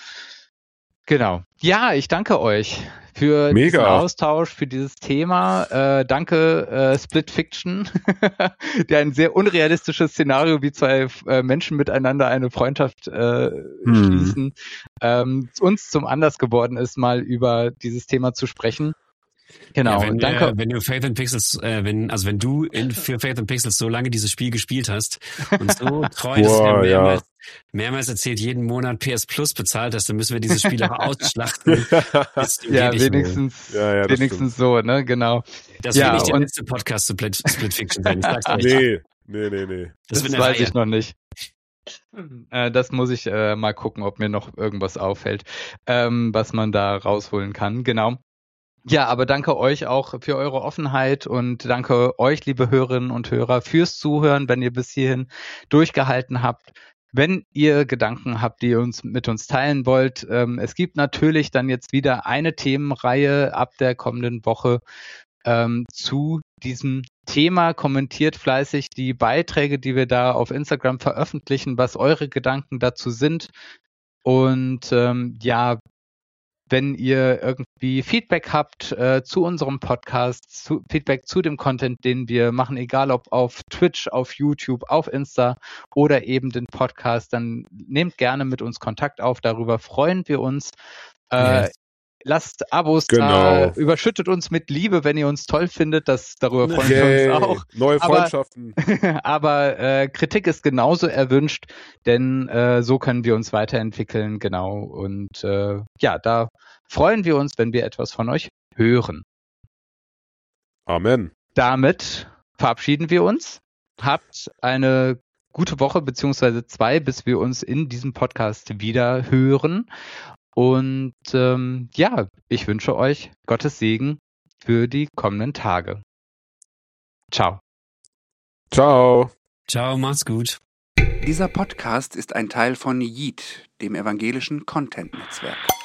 Genau. Ja, ich danke euch für Mega. diesen Austausch, für dieses Thema. Äh, danke äh, Split Fiction, der ein sehr unrealistisches Szenario, wie zwei äh, Menschen miteinander eine Freundschaft äh, Hm. schließen, ähm, uns zum Anlass geworden ist, mal über dieses Thema zu sprechen. Genau, Ja, wenn, danke. äh, wenn du Faith and Pixels, äh, wenn, also wenn du in, für Faith and Pixels so lange dieses Spiel gespielt hast und so treu, dass Boah, du ja. mehrmals, mehrmals erzählt, jeden Monat P S Plus bezahlt hast, dann müssen wir dieses Spiel auch ausschlachten. Bis zum Ja, geht nicht mehr. wenigstens, Ja, ja, das wenigstens so, ne, genau. Das Ja, wird nicht der und- letzte Podcast zu Split, Split Fiction sein, ich sag's euch. Nee, nee, nee, nee. Das, Das, wird eine weiß Reihe. ich noch nicht. Äh, das muss ich äh, mal gucken, ob mir noch irgendwas auffällt, ähm, was man da rausholen kann. Genau. Ja, aber danke euch auch für eure Offenheit und danke euch, liebe Hörerinnen und Hörer, fürs Zuhören, wenn ihr bis hierhin durchgehalten habt. Wenn ihr Gedanken habt, die ihr uns mit uns teilen wollt, ähm, es gibt natürlich dann jetzt wieder eine Themenreihe ab der kommenden Woche ähm, zu diesem Thema. Kommentiert fleißig die Beiträge, die wir da auf Instagram veröffentlichen, was eure Gedanken dazu sind. Und ähm, ja, wenn ihr irgendwie Feedback habt äh, zu unserem Podcast, zu, Feedback zu dem Content, den wir machen, egal ob auf Twitch, auf YouTube, auf Insta oder eben den Podcast, dann nehmt gerne mit uns Kontakt auf. Darüber freuen wir uns. Äh, Yes. lasst Abos Genau. da, überschüttet uns mit Liebe, wenn ihr uns toll findet, das, darüber freuen Yay. wir uns auch. Neue Aber- Freundschaften. Aber äh, Kritik ist genauso erwünscht, denn äh, so können wir uns weiterentwickeln, genau. Und äh, ja, da freuen wir uns, wenn wir etwas von euch hören. Amen. Damit verabschieden wir uns. Habt eine gute Woche beziehungsweise zwei, bis wir uns in diesem Podcast wieder hören. Und ähm, ja, ich wünsche euch Gottes Segen für die kommenden Tage. Ciao. Ciao. Ciao, macht's gut. Dieser Podcast ist ein Teil von Yeet, dem evangelischen Content-Netzwerk.